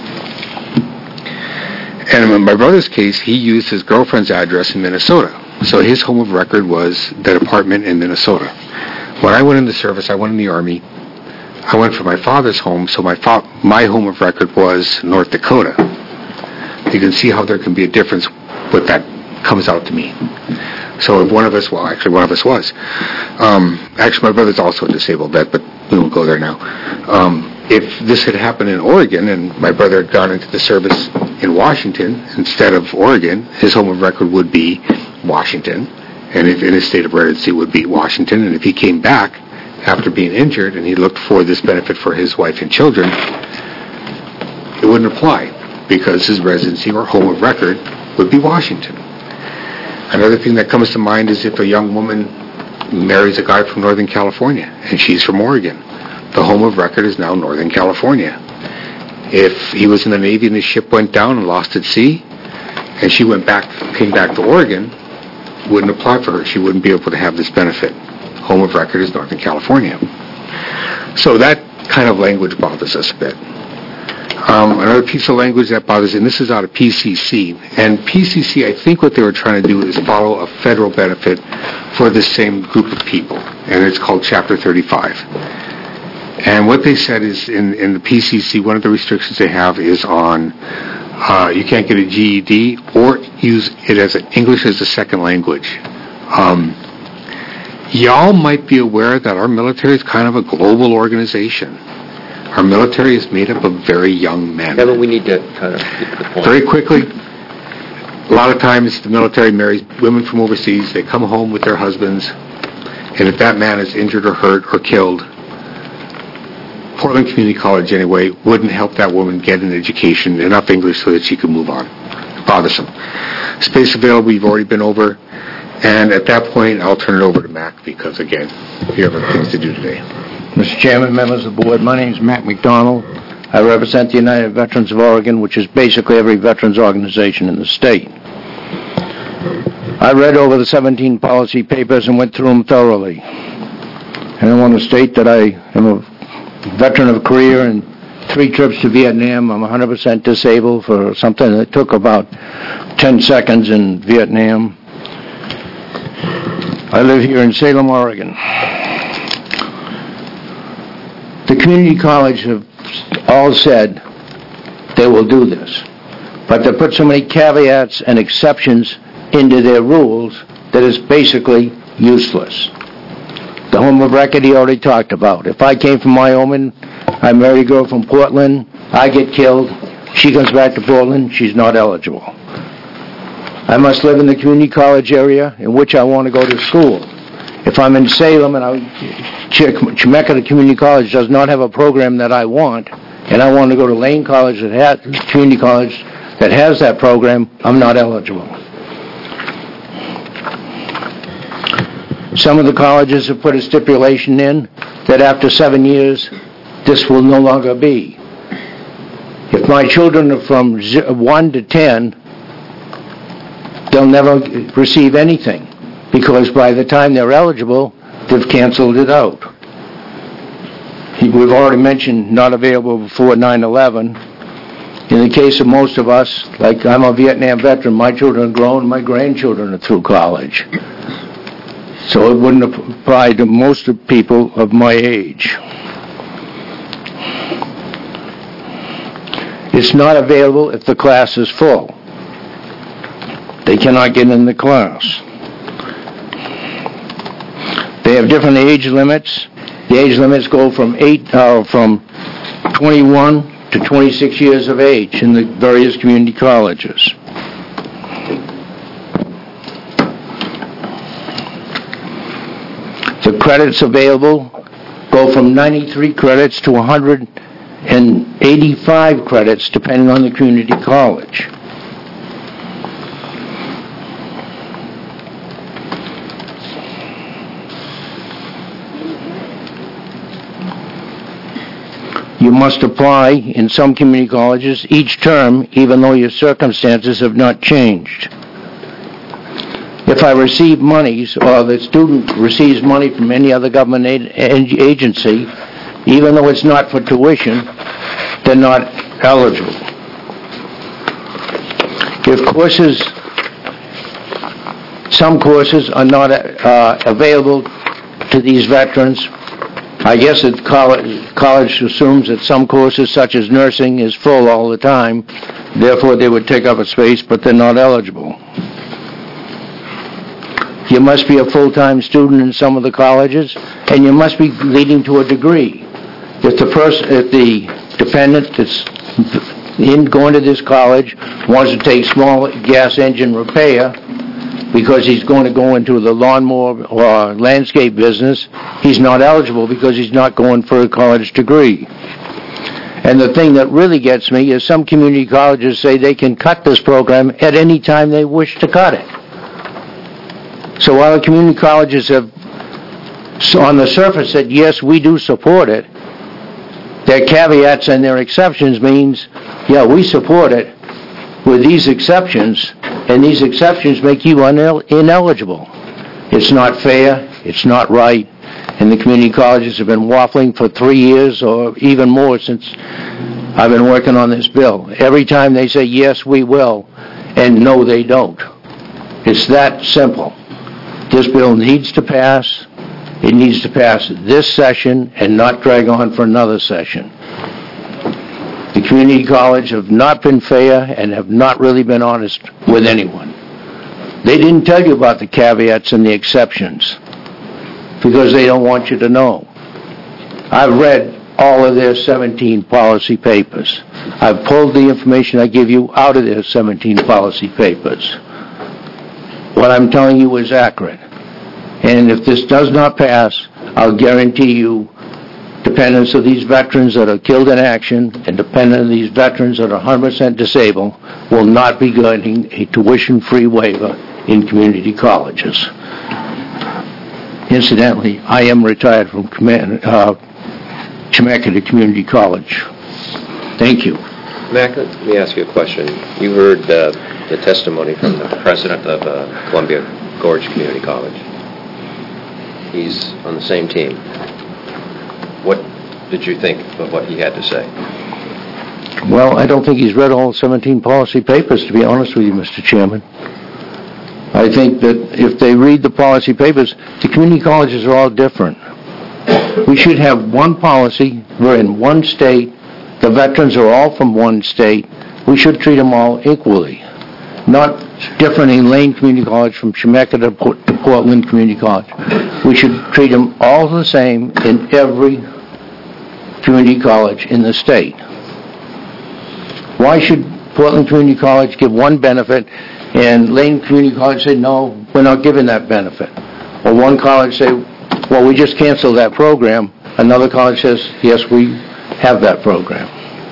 And in my brother's case, he used his girlfriend's address in Minnesota. So his home of record was that apartment in Minnesota. When I went in the service, I went in the Army. I went for my father's home, so my fa- my home of record was North Dakota. You can see how there can be a difference what that comes out to me. So if one of us, well, actually one of us was. Um, actually, my brother's also a disabled vet, but we won't go there now. Um, if this had happened in Oregon and my brother had gone into the service in Washington instead of Oregon, his home of record would be Washington, and if in his state of residency would be Washington. And if he came back after being injured and he looked for this benefit for his wife and children, it wouldn't apply because his residency or home of record would be Washington. Another thing that comes to mind is if a young woman marries a guy from Northern California and she's from Oregon, the home of record is now Northern California. If he was in the Navy and his ship went down and lost at sea, and she went back, came back to Oregon, wouldn't apply for her. She wouldn't be able to have this benefit. Home of record is Northern California. So that kind of language bothers us a bit. Um, another piece of language that bothers, and this is out of P C C, and P C C, I think what they were trying to do is follow a federal benefit for the same group of people, and it's called Chapter thirty-five. And what they said is in, in the P C C, one of the restrictions they have is on uh, you can't get a G E D or use it as an English as a second language. Um, y'all might be aware that our military is kind of a global organization. Our military is made up of very young men. Kevin, we need to kind of get to the point. Very quickly, a lot of times the military marries women from overseas. They come home with their husbands, and if that man is injured or hurt or killed, Portland Community College, anyway, wouldn't help that woman get an education, enough English so that she could move on. Bothersome. Space available, we've already been over, and at that point, I'll turn it over to Mac because, again, we have other things to do today. Mister Chairman, members of the board, my name is Matt McDonald. I represent the United Veterans of Oregon, which is basically every veterans organization in the state. I read over the seventeen policy papers and went through them thoroughly. And I want to state that I am a veteran of career and three trips to Vietnam. I'm one hundred percent disabled for something that took about ten seconds in Vietnam. I live here in Salem, Oregon. The community college have all said they will do this, but they put so many caveats and exceptions into their rules that it's basically useless. The home of record he already talked about. If I came from Wyoming, I married a girl from Portland, I get killed, she comes back to Portland, she's not eligible. I must live in the community college area in which I want to go to school. If I'm in Salem and I, Chemeketa Community College does not have a program that I want, and I want to go to Lane College that has community college that has that program, I'm not eligible. Some of the colleges have put a stipulation in that after seven years, this will no longer be. If my children are from one to ten, they'll never receive anything, because by the time they're eligible, they've canceled it out. We've already mentioned not available before nine eleven. In the case of most of us, like I'm a Vietnam veteran, my children are grown, my grandchildren are through college. So it wouldn't apply to most of people of my age. It's not available if the class is full. They cannot get in the class. They have different age limits. The age limits go from eight, uh, from twenty-one to twenty-six years of age in the various community colleges. The credits available go from ninety-three credits to one hundred eighty-five credits, depending on the community college. You must apply in some community colleges each term, even though your circumstances have not changed. If I receive monies, or the student receives money from any other government agency, even though it's not for tuition, they're not eligible. If courses, some courses are not uh, available to these veterans, I guess that college, college assumes that some courses, such as nursing, is full all the time, therefore they would take up a space, but they're not eligible. You must be a full-time student in some of the colleges, and you must be leading to a degree. If the person, if the dependent that's in going to this college wants to take small gas engine repair because he's going to go into the lawnmower or landscape business, he's not eligible because he's not going for a college degree. And the thing that really gets me is some community colleges say they can cut this program at any time they wish to cut it. So while the community colleges have, on the surface, said, yes, we do support it, their caveats and their exceptions means, yeah, we support it with these exceptions, and these exceptions make you inel- ineligible. It's not fair, it's not right, and the community colleges have been waffling for three years or even more since I've been working on this bill. Every time they say, yes, we will, and no, they don't. It's that simple. This bill needs to pass. It needs to pass this session and not drag on for another session. The community college have not been fair and have not really been honest with anyone. They didn't tell you about the caveats and the exceptions because they don't want you to know. I've read all of their seventeen policy papers. I've pulled the information I give you out of their seventeen policy papers. What I'm telling you is accurate. And if this does not pass, I'll guarantee you dependents of these veterans that are killed in action and dependents of these veterans that are one hundred percent disabled will not be getting a tuition-free waiver in community colleges. Incidentally, I am retired from uh, Chemeketa Community College. Thank you. Mac, let me ask you a question. You heard uh, the testimony from the president of uh, Columbia Gorge Community College. He's on the same team. What did you think of what he had to say? Well, I don't think he's read all seventeen policy papers, to be honest with you, Mister Chairman. I think that if they read the policy papers, the community colleges are all different. We should have one policy. We're in one state. The veterans are all from one state. We should treat them all equally. Not different in Lane Community College from Chemeketa to Portland Community College. We should treat them all the same in every community college in the state. Why should Portland Community College give one benefit and Lane Community College say, no, we're not giving that benefit? Or one college say, well, we just canceled that program. Another college says, yes, we have that program.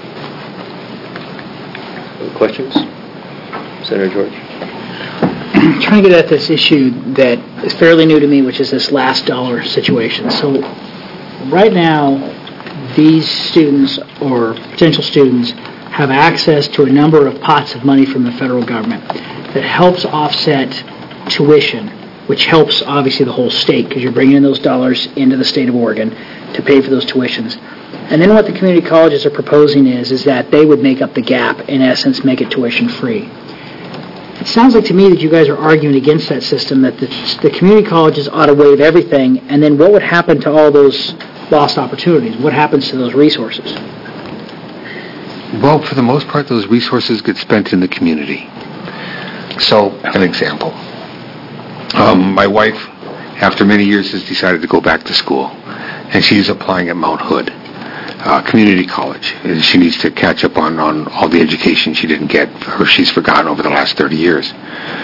Questions? Senator George? I'm trying to get at this issue that is fairly new to me, which is this last dollar situation. So right now, these students or potential students have access to a number of pots of money from the federal government that helps offset tuition, which helps, obviously, the whole state, because you're bringing in those dollars into the state of Oregon to pay for those tuitions. And then what the community colleges are proposing is, is that they would make up the gap, in essence, make it tuition-free. It sounds like to me that you guys are arguing against that system, that the, the community colleges ought to waive everything, and then what would happen to all those lost opportunities? What happens to those resources? Well, for the most part, those resources get spent in the community. So, an example. Um, my wife, after many years, has decided to go back to school, and she's applying at Mount Hood uh, Community College. And she needs to catch up on, on all the education she didn't get, or she's forgotten over the last thirty years.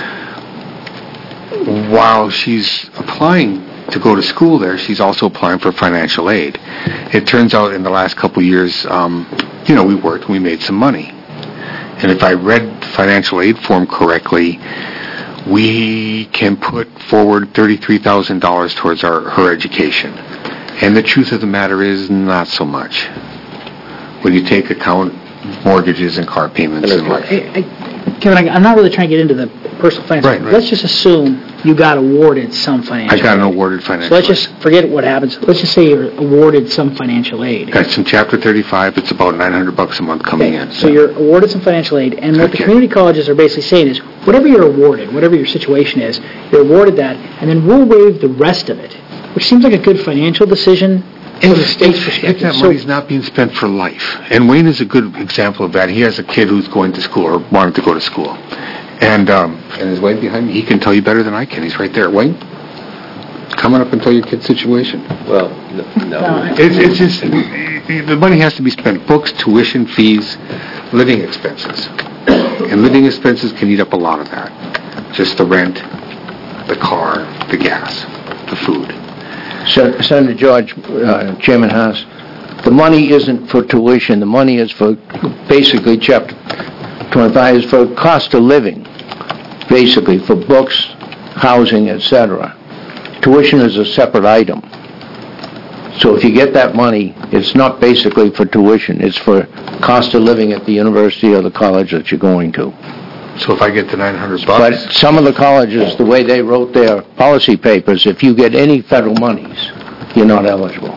While she's applying to go to school there, she's also applying for financial aid. It turns out in the last couple of years, um, you know, we worked and we made some money. And if I read the financial aid form correctly, we can put forward thirty-three thousand dollars towards our, her education. And the truth of the matter is, not so much. When you take account mortgages and car payments and like. I, I, Kevin, I, I'm not really trying to get into the personal finance. Right, right. Let's just assume you got awarded some financial I got an aid. awarded financial So let's aid. just forget what happens. Let's just say you're awarded some financial aid. Got some Chapter thirty-five. It's about nine hundred bucks a month coming Okay, in. so you're awarded some financial aid, and what the Okay. community colleges are basically saying is, whatever you're awarded, whatever your situation is, you're awarded that, and then we'll waive the rest of it, which seems like a good financial decision from the state's If perspective. that So- money's not being spent for life. And Wayne is a good example of that. He has a kid who's going to school or wanting to go to school. And um, and is Wayne behind me? He can tell you better than I can. He's right there. Wayne, coming up and tell your kid's situation. Well, n- no. It's, it's just, the money has to be spent. Books, tuition, fees, living expenses. And living expenses can eat up a lot of that. Just the rent, the car, the gas, the food. Sen- Senator George, uh, Chairman Haas, the money isn't for tuition. The money is for, basically, Chapter twenty-five is for cost of living, basically, for books, housing, et cetera. Tuition is a separate item. So if you get that money, it's not basically for tuition. It's for cost of living at the university or the college that you're going to. So if I get the nine hundred But bucks, some of the colleges, the way they wrote their policy papers, if you get any federal monies, you're not eligible.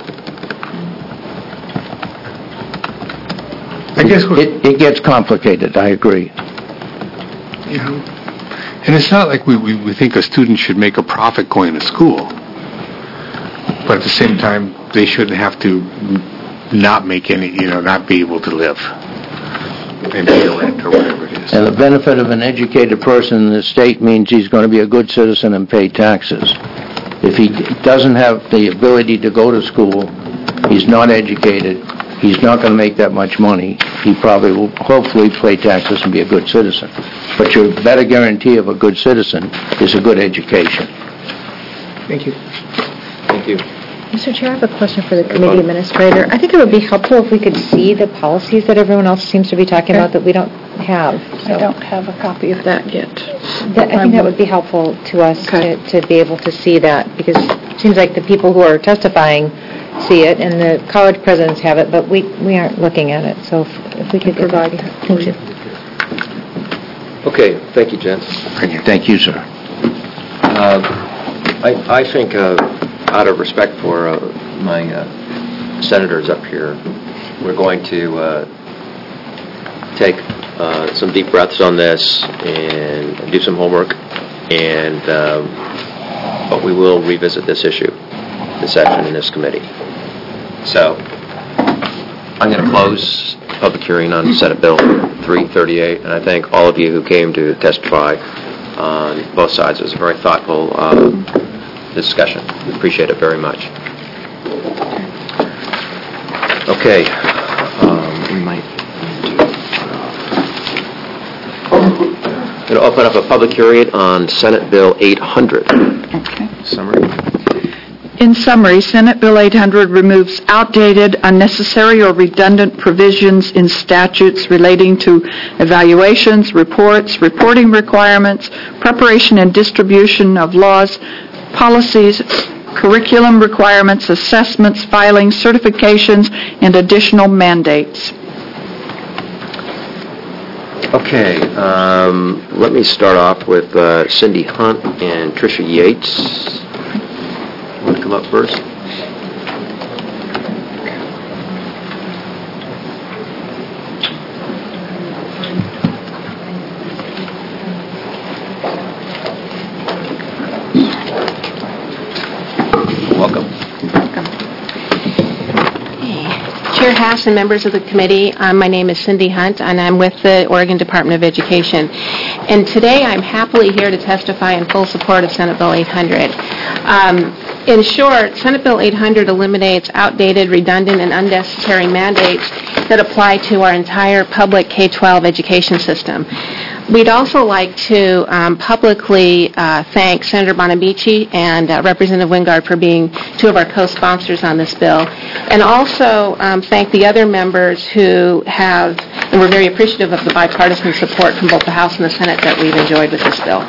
I guess what, It, it gets complicated, I agree. you know, and it's not like we, we, we think a student should make a profit going to school. But at the same time, they shouldn't have to not make any, you know, not be able to live and pay rent or whatever it is. And the benefit of an educated person in the state means he's going to be a good citizen and pay taxes. If he doesn't have the ability to go to school, he's not educated, he's not going to make that much money, he probably will hopefully pay taxes and be a good citizen. But your better guarantee of a good citizen is a good education. Thank you. Thank you. Mister Chair, I have a question for the committee administrator. I think it would be helpful if we could see the policies that everyone else seems to be talking about that we don't have. I don't have a copy of that yet. That, I think that would be helpful to us Okay. to, to be able to see that, because it seems like the people who are testifying see it, and the college presidents have it, but we, we aren't looking at it, so if, if we could get Provide. that. Thank you. Okay, thank you, Jen. Thank you, sir. Uh, I, I think, uh, out of respect for uh, my uh, senators up here, we're going to uh, take uh, some deep breaths on this and do some homework, and um, but we will revisit this issue, this session in this committee. So, I'm going to close the public hearing on Senate Bill three thirty-eight, and I thank all of you who came to testify on both sides. It was a very thoughtful uh, discussion. We appreciate it very much. Okay. Um, we might going to open up a public hearing on Senate Bill eight hundred. Okay. Summary. In summary, Senate Bill eight hundred removes outdated, unnecessary, or redundant provisions in statutes relating to evaluations, reports, reporting requirements, preparation and distribution of laws, policies, curriculum requirements, assessments, filings, certifications, and additional mandates. Okay, um, let me start off with uh, Cindy Hunt and Tricia Yates. Want to come up first? Welcome. Chair Haas and members of the committee, um, my name is Cindy Hunt, and I'm with the Oregon Department of Education. And today I'm happily here to testify in full support of Senate Bill eight hundred. Um, in short, Senate Bill eight hundred eliminates outdated, redundant, and unnecessary mandates that apply to our entire public K twelve education system. We'd also like to um, publicly uh, thank Senator Bonamici and uh, Representative Wingard for being two of our co-sponsors on this bill, and also um, thank the other members who have, and we're very appreciative of the bipartisan support from both the House and the Senate that we've enjoyed with this bill.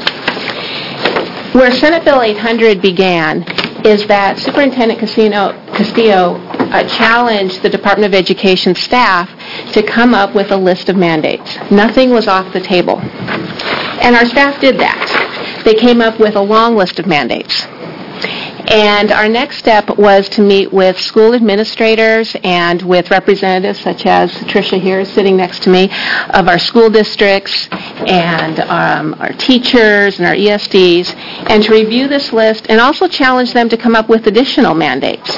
Where Senate Bill eight hundred began is that Superintendent Casino, Castillo uh, challenged the Department of Education staff to come up with a list of mandates. Nothing was off the table. And our staff did that. They came up with a long list of mandates. And our next step was to meet with school administrators and with representatives such as Tricia here sitting next to me of our school districts and um, our teachers and our E S Ds, and to review this list and also challenge them to come up with additional mandates.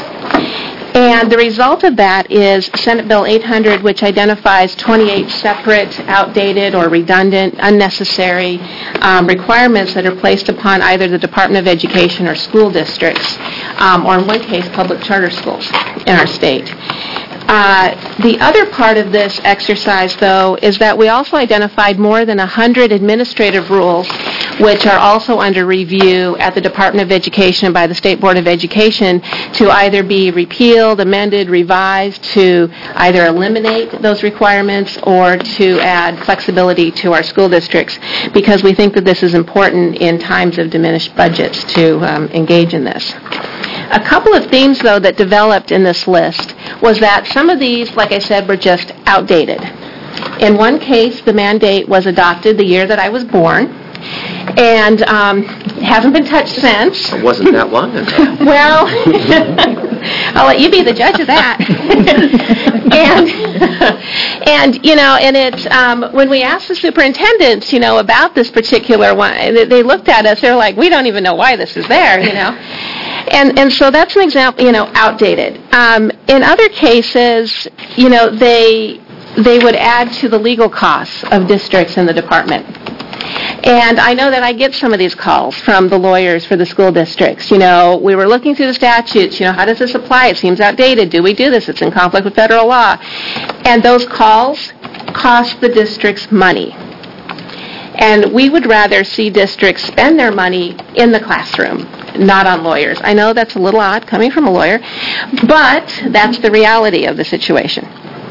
And the result of that is Senate Bill eight hundred, which identifies twenty-eight separate, outdated, or redundant, unnecessary um, requirements that are placed upon either the Department of Education or school districts, um, or in one case, public charter schools in our state. Uh, the other part of this exercise, though, is that we also identified more than one hundred administrative rules which are also under review at the Department of Education by the State Board of Education to either be repealed, amended, revised, to either eliminate those requirements or to add flexibility to our school districts, because we think that this is important in times of diminished budgets to um, engage in this. A couple of themes, though, that developed in this list was that some of these, like I said, were just outdated. In one case, the mandate was adopted the year that I was born, and um, hasn't been touched since. It wasn't that long ago. Well, I'll let you be the judge of that. and, and, you know, and it's, um, when we asked the superintendents, you know, about this particular one, they looked at us, they're like, we don't even know why this is there, you know. And and so that's an example, you know, outdated. Um, in other cases, you know, they they would add to the legal costs of districts in the department. And I know that I get some of these calls from the lawyers for the school districts. You know, we were looking through the statutes, you know, how does this apply? It seems outdated. Do we do this? It's in conflict with federal law. And those calls cost the districts money. And we would rather see districts spend their money in the classroom, not on lawyers. I know that's a little odd coming from a lawyer, but that's the reality of the situation.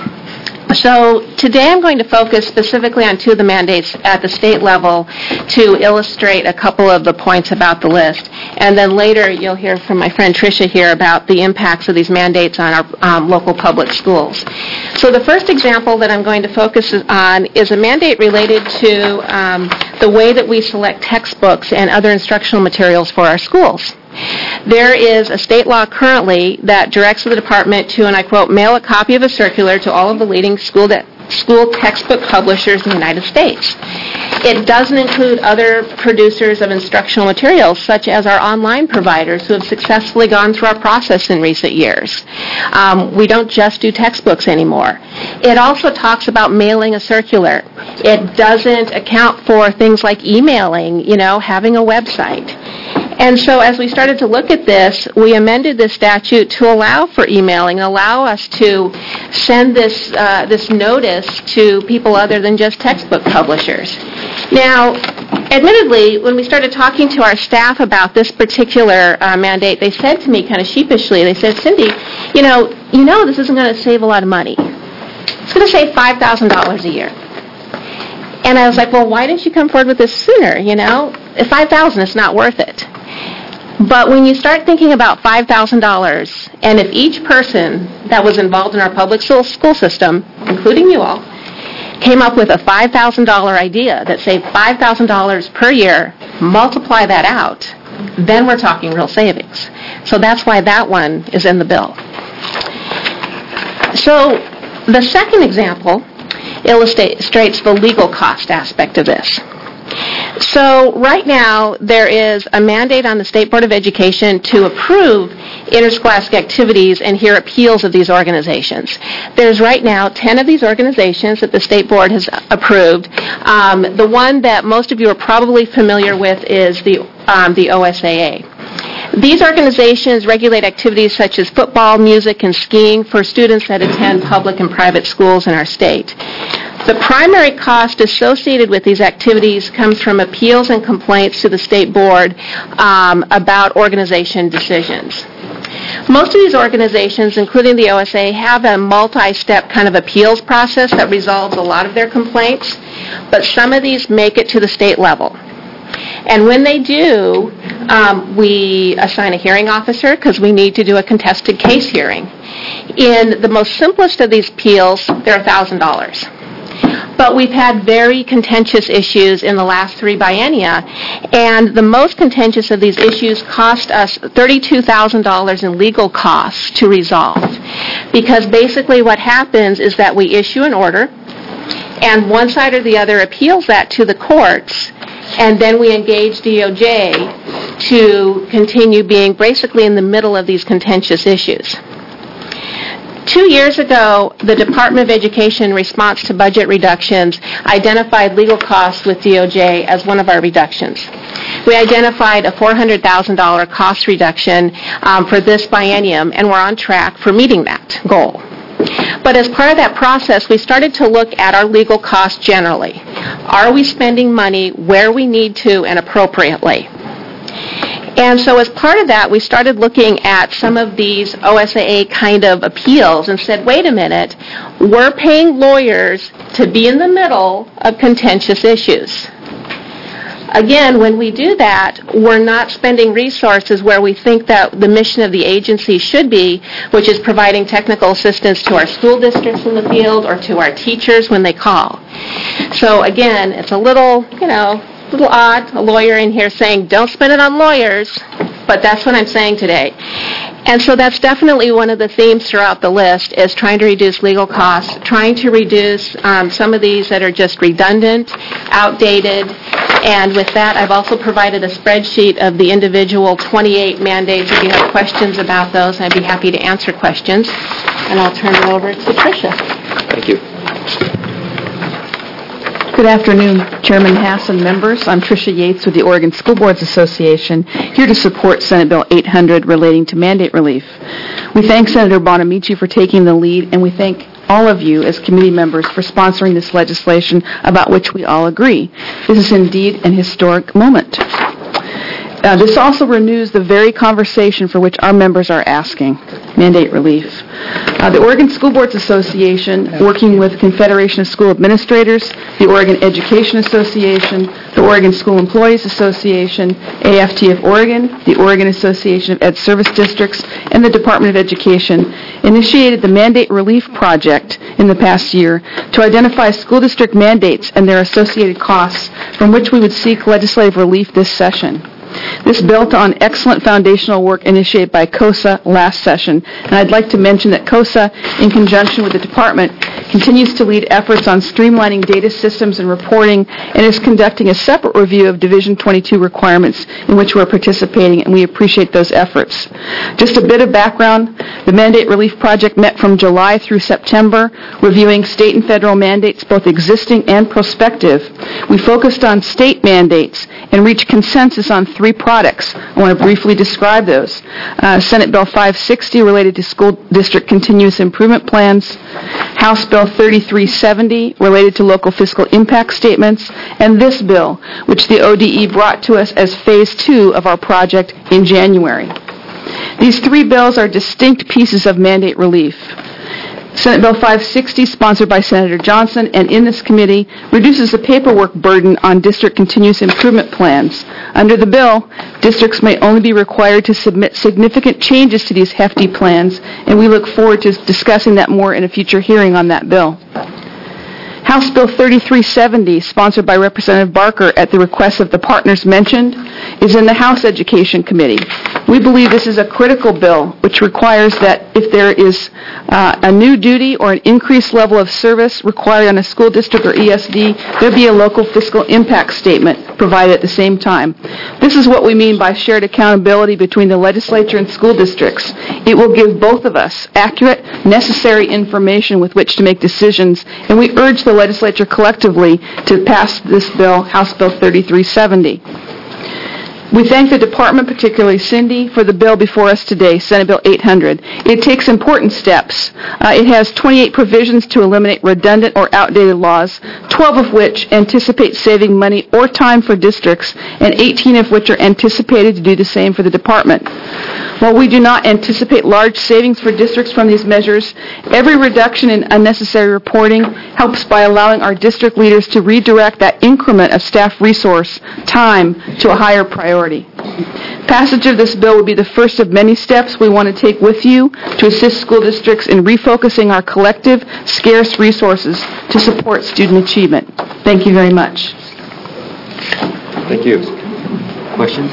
So today I'm going to focus specifically on two of the mandates at the state level to illustrate a couple of the points about the list. And then later you'll hear from my friend Tricia here about the impacts of these mandates on our um, local public schools. So the first example that I'm going to focus on is a mandate related to um, the way that we select textbooks and other instructional materials for our schools. There is a state law currently that directs the department to, and I quote, mail a copy of a circular to all of the leading school de- school textbook publishers in the United States. It doesn't include other producers of instructional materials, such as our online providers who have successfully gone through our process in recent years. Um, we don't just do textbooks anymore. It also talks about mailing a circular. It doesn't account for things like emailing, you know, having a website. And so as we started to look at this, we amended this statute to allow for emailing, allow us to send this uh, this notice to people other than just textbook publishers. Now, admittedly, when we started talking to our staff about this particular uh, mandate, they said to me kind of sheepishly, they said, Cindy, you know, you know this isn't going to save a lot of money. It's going to save five thousand dollars a year. And I was like, well, why didn't you come forward with this sooner, you know? At five thousand dollars, it's not worth it. But when you start thinking about five thousand dollars, and if each person that was involved in our public school system, including you all, came up with a five thousand dollars idea that saved five thousand dollars per year, multiply that out, then we're talking real savings. So that's why that one is in the bill. So the second example illustrates the legal cost aspect of this. So right now, there is a mandate on the State Board of Education to approve interscholastic activities and hear appeals of these organizations. There's right now ten of these organizations that the State Board has approved. Um, the one that most of you are probably familiar with is the, um, the O S A A. These organizations regulate activities such as football, music, and skiing for students that attend public and private schools in our state. The primary cost associated with these activities comes from appeals and complaints to the State Board um, about organization decisions. Most of these organizations, including the O S A, have a multi-step kind of appeals process that resolves a lot of their complaints, but some of these make it to the state level. And when they do, um, we assign a hearing officer because we need to do a contested case hearing. In the most simplest of these appeals, they're one thousand dollars. But we've had very contentious issues in the last three biennia, and the most contentious of these issues cost us thirty-two thousand dollars in legal costs to resolve. Because basically what happens is that we issue an order, and one side or the other appeals that to the courts, and then we engage D O J to continue being basically in the middle of these contentious issues. Two years ago, the Department of Education, in response to budget reductions, identified legal costs with D O J as one of our reductions. We identified a four hundred thousand dollars cost reduction um, for this biennium, and we're on track for meeting that goal. But as part of that process, we started to look at our legal costs generally. Are we spending money where we need to and appropriately? And so as part of that, we started looking at some of these O S A A kind of appeals and said, wait a minute, we're paying lawyers to be in the middle of contentious issues. Again, when we do that, we're not spending resources where we think that the mission of the agency should be, which is providing technical assistance to our school districts in the field or to our teachers when they call. So again, it's a little, you know, a little odd, a lawyer in here saying, don't spend it on lawyers, but that's what I'm saying today. And so that's definitely one of the themes throughout the list, is trying to reduce legal costs, trying to reduce um, some of these that are just redundant, outdated, and with that, I've also provided a spreadsheet of the individual twenty-eight mandates. If you have questions about those, I'd be happy to answer questions. And I'll turn it over to Tricia. Thank you. Good afternoon, Chairman Hass and members. I'm Tricia Yates with the Oregon School Boards Association, here to support Senate Bill eight hundred relating to mandate relief. We thank Senator Bonamici for taking the lead, and we thank all of you as committee members for sponsoring this legislation about which we all agree. This is indeed an historic moment. Uh, this also renews the very conversation for which our members are asking, mandate relief. Uh, the Oregon School Boards Association, working with Confederation of School Administrators, the Oregon Education Association, the Oregon School Employees Association, A F T of Oregon, the Oregon Association of Ed Service Districts, and the Department of Education, initiated the Mandate Relief Project in the past year to identify school district mandates and their associated costs from which we would seek legislative relief this session. This built on excellent foundational work initiated by COSA last session, and I'd like to mention that COSA, in conjunction with the department, continues to lead efforts on streamlining data systems and reporting, and is conducting a separate review of Division twenty-two requirements in which we're participating, and we appreciate those efforts. Just a bit of background, the Mandate Relief Project met from July through September, reviewing state and federal mandates, both existing and prospective. We focused on state mandates and reached consensus on three products. I want to briefly describe those. Uh, Senate Bill five sixty related to school district continuous improvement plans, House Bill thirty-three seventy related to local fiscal impact statements, and this bill, which the O D E brought to us as phase two of our project in January. These three bills are distinct pieces of mandate relief. Senate Bill five sixty, sponsored by Senator Johnson and in this committee, reduces the paperwork burden on district continuous improvement plans. Under the bill, districts may only be required to submit significant changes to these hefty plans, and we look forward to discussing that more in a future hearing on that bill. House Bill thirty-three seventy, sponsored by Representative Barker at the request of the partners mentioned, is in the House Education Committee. We believe this is a critical bill which requires that if there is uh, a new duty or an increased level of service required on a school district or E S D, there be a local fiscal impact statement provided at the same time. This is what we mean by shared accountability between the legislature and school districts. It will give both of us accurate, necessary information with which to make decisions, and we urge the legislature collectively to pass this bill, House Bill thirty-three seventy. We thank the department, particularly Cindy, for the bill before us today, Senate Bill eight hundred. It takes important steps. Uh, it has twenty-eight provisions to eliminate redundant or outdated laws, twelve of which anticipate saving money or time for districts, and eighteen of which are anticipated to do the same for the department. While we do not anticipate large savings for districts from these measures, every reduction in unnecessary reporting helps by allowing our district leaders to redirect that increment of staff resource, time, to a higher priority. Passage of this bill would be the first of many steps we want to take with you to assist school districts in refocusing our collective, scarce resources to support student achievement. Thank you very much. Thank you. Questions?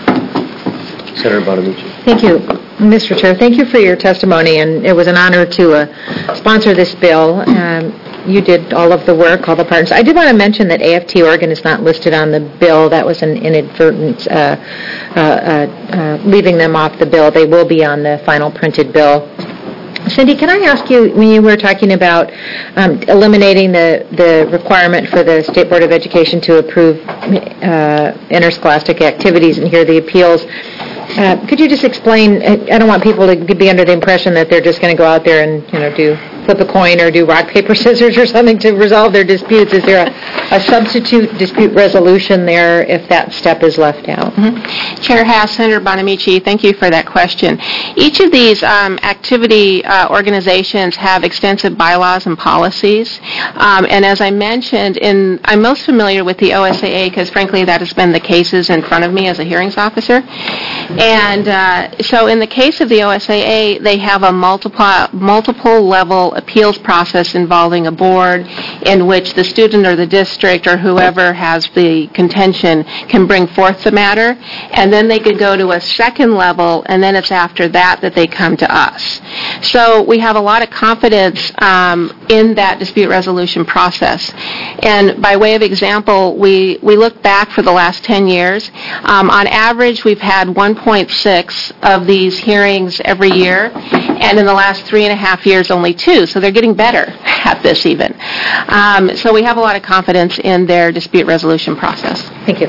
Senator Bonamici. Thank you, Mister Chair. Thank you for your testimony, and it was an honor to uh, sponsor this bill. Um, you did all of the work, all the partners. I did want to mention that A F T Oregon is not listed on the bill. That was an inadvertent uh, uh, uh, uh, leaving them off the bill. They will be on the final printed bill. Cindy, can I ask you, when you were talking about um, eliminating the, the requirement for the State Board of Education to approve uh, interscholastic activities and hear the appeals, uh, could you just explain, I don't want people to be under the impression that they're just going to go out there and, you know, do flip a coin or do rock, paper, scissors or something to resolve their disputes. Is there a, a substitute dispute resolution there if that step is left out? Mm-hmm. Chair Haas, Senator Bonamici, thank you for that question. Each of these um, activity uh, organizations have extensive bylaws and policies. Um, and as I mentioned, in, I'm most familiar with the O S A A because, frankly, that has been the cases in front of me as a hearings officer. And uh, so in the case of the O S A A, they have a multiple, multiple level appeals process involving a board in which the student or the district or whoever has the contention can bring forth the matter, and then they could go to a second level, and then it's after that that they come to us. So we have a lot of confidence um, in that dispute resolution process. And by way of example, we, we look back for the last ten years. Um, on average, we've had one point six of these hearings every year, and in the last three and a half years, only two. So they're getting better at this even. Um, so we have a lot of confidence in their dispute resolution process. Thank you.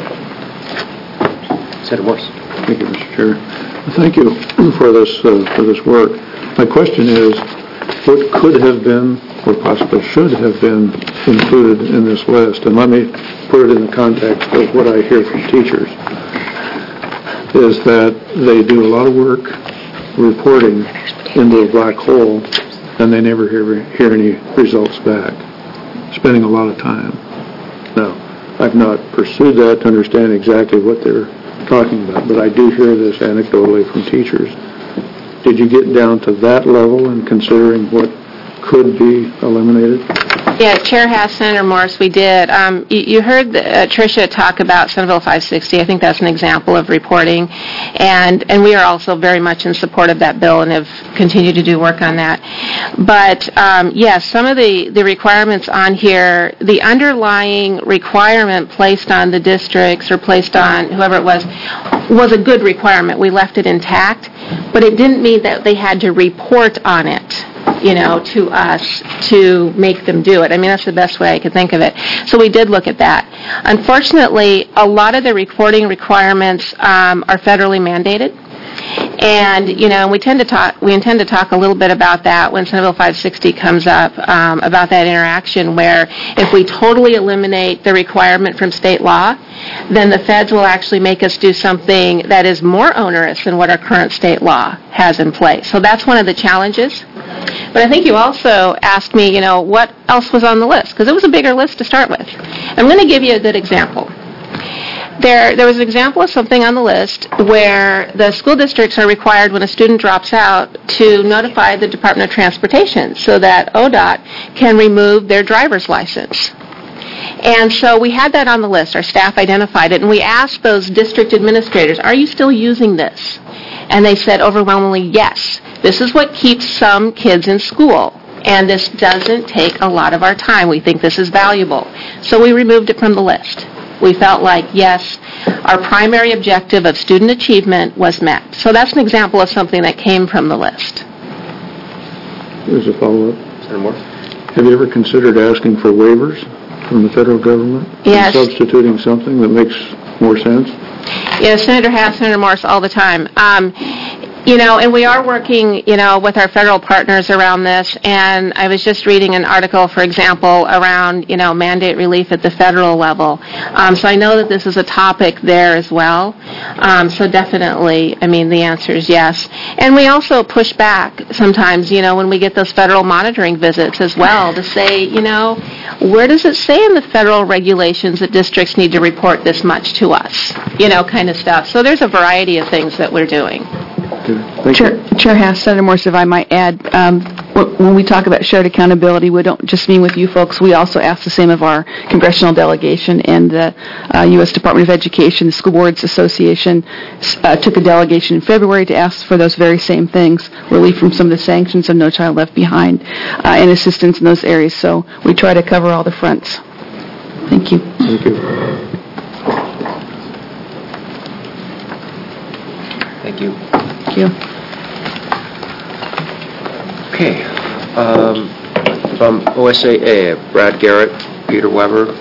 Senator Morse. Thank you, Mister Chair. Thank you for this uh, for this work. My question is, what could have been, or possibly should have been, included in this list? And let me put it in the context of what I hear from teachers, is that they do a lot of work reporting into a black hole, and they never hear, hear any results back, spending a lot of time. Now, I've not pursued that to understand exactly what they're talking about, but I do hear this anecdotally from teachers. Did you get down to that level in considering what could be eliminated? Yeah, Chair Haas, Senator Morse, we did. Um, you, you heard the, uh, Tricia talk about Senate Bill five sixty. I think that's an example of reporting, and and we are also very much in support of that bill and have continued to do work on that. But um, yes, some of the, the requirements on here, the underlying requirement placed on the districts or placed on whoever it was, was a good requirement. We left it intact, but it didn't mean that they had to report on it, you know, to us to make them do it. I mean, that's the best way I could think of it. So we did look at that. Unfortunately, a lot of the reporting requirements um, are federally mandated. And, you know, we tend to talk, we intend to talk a little bit about that when Senate Bill five sixty comes up, um, about that interaction where if we totally eliminate the requirement from state law, then the feds will actually make us do something that is more onerous than what our current state law has in place. So that's one of the challenges. But I think you also asked me, you know, what else was on the list, because it was a bigger list to start with. I'm going to give you a good example. there there was an example of something on the list where the school districts are required when a student drops out to notify the Department of Transportation so that O D O T can remove their driver's license. And so we had that on the list. Our staff identified it, and we asked those district administrators, are you still using this? And they said overwhelmingly, yes. This is what keeps some kids in school, and this doesn't take a lot of our time. We think this is valuable. So we removed it from the list. We felt like, yes, our primary objective of student achievement was met. So that's an example of something that came from the list. There's a follow-up. Senator Morse? Have you ever considered asking for waivers from the federal government? Yes. And substituting something that makes more sense? Yeah, Senator Hass, Senator Morse, all the time. Um, you know, and we are working, you know, with our federal partners around this, and I was just reading an article, for example, around, you know, mandate relief at the federal level. Um, so I know that this is a topic there as well. Um, so definitely, I mean, the answer is yes. And we also push back sometimes, you know, when we get those federal monitoring visits as well to say, you know, where does it say in the federal regulations that districts need to report this much to us? You know, kind of stuff. So there's a variety of things that we're doing. Chair, Chair Hass, Senator Morse, if I might add, um, when we talk about shared accountability, we don't just mean with you folks. We also ask the same of our congressional delegation and the uh, U S Department of Education. The School Boards Association uh, took a delegation in February to ask for those very same things, relief from some of the sanctions of No Child Left Behind, uh, and assistance in those areas. So we try to cover all the fronts. Thank you. Thank you. Thank you. Thank you. Okay. Um, from O S A A, Brad Garrett, Peter Weber.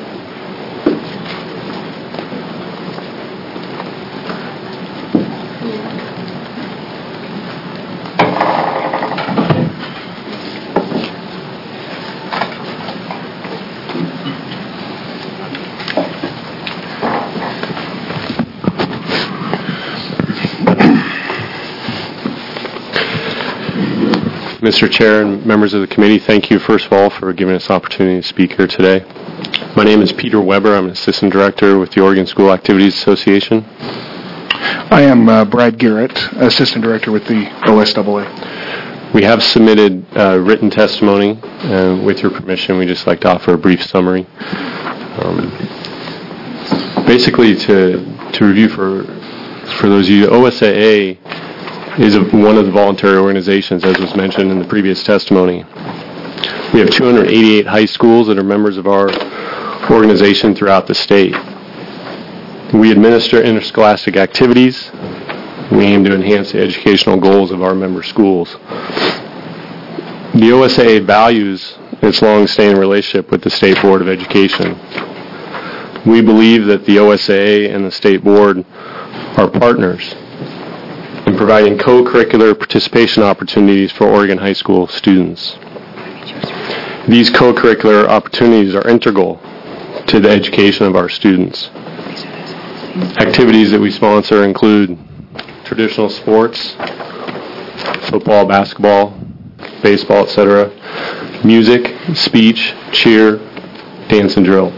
Mister Chair and members of the committee, thank you, first of all, for giving us the opportunity to speak here today. My name is Peter Weber. I'm an Assistant Director with the Oregon School Activities Association. I am uh, Brad Garrett, Assistant Director with the O S A A. We have submitted uh, written testimony, and with your permission, we'd just like to offer a brief summary. Um, basically, to to review for for those of you, O S A A is a, one of the voluntary organizations, as was mentioned in the previous testimony. We have two hundred eighty-eight high schools that are members of our organization throughout the state. We administer interscholastic activities. We aim to enhance the educational goals of our member schools. The O S A A values its long-standing relationship with the State Board of Education. We believe that the O S A A and the State Board are partners in providing co-curricular participation opportunities for Oregon high school students. These co-curricular opportunities are integral to the education of our students. Activities that we sponsor include traditional sports, football, basketball, baseball, et cetera, music, speech, cheer, dance, and drill.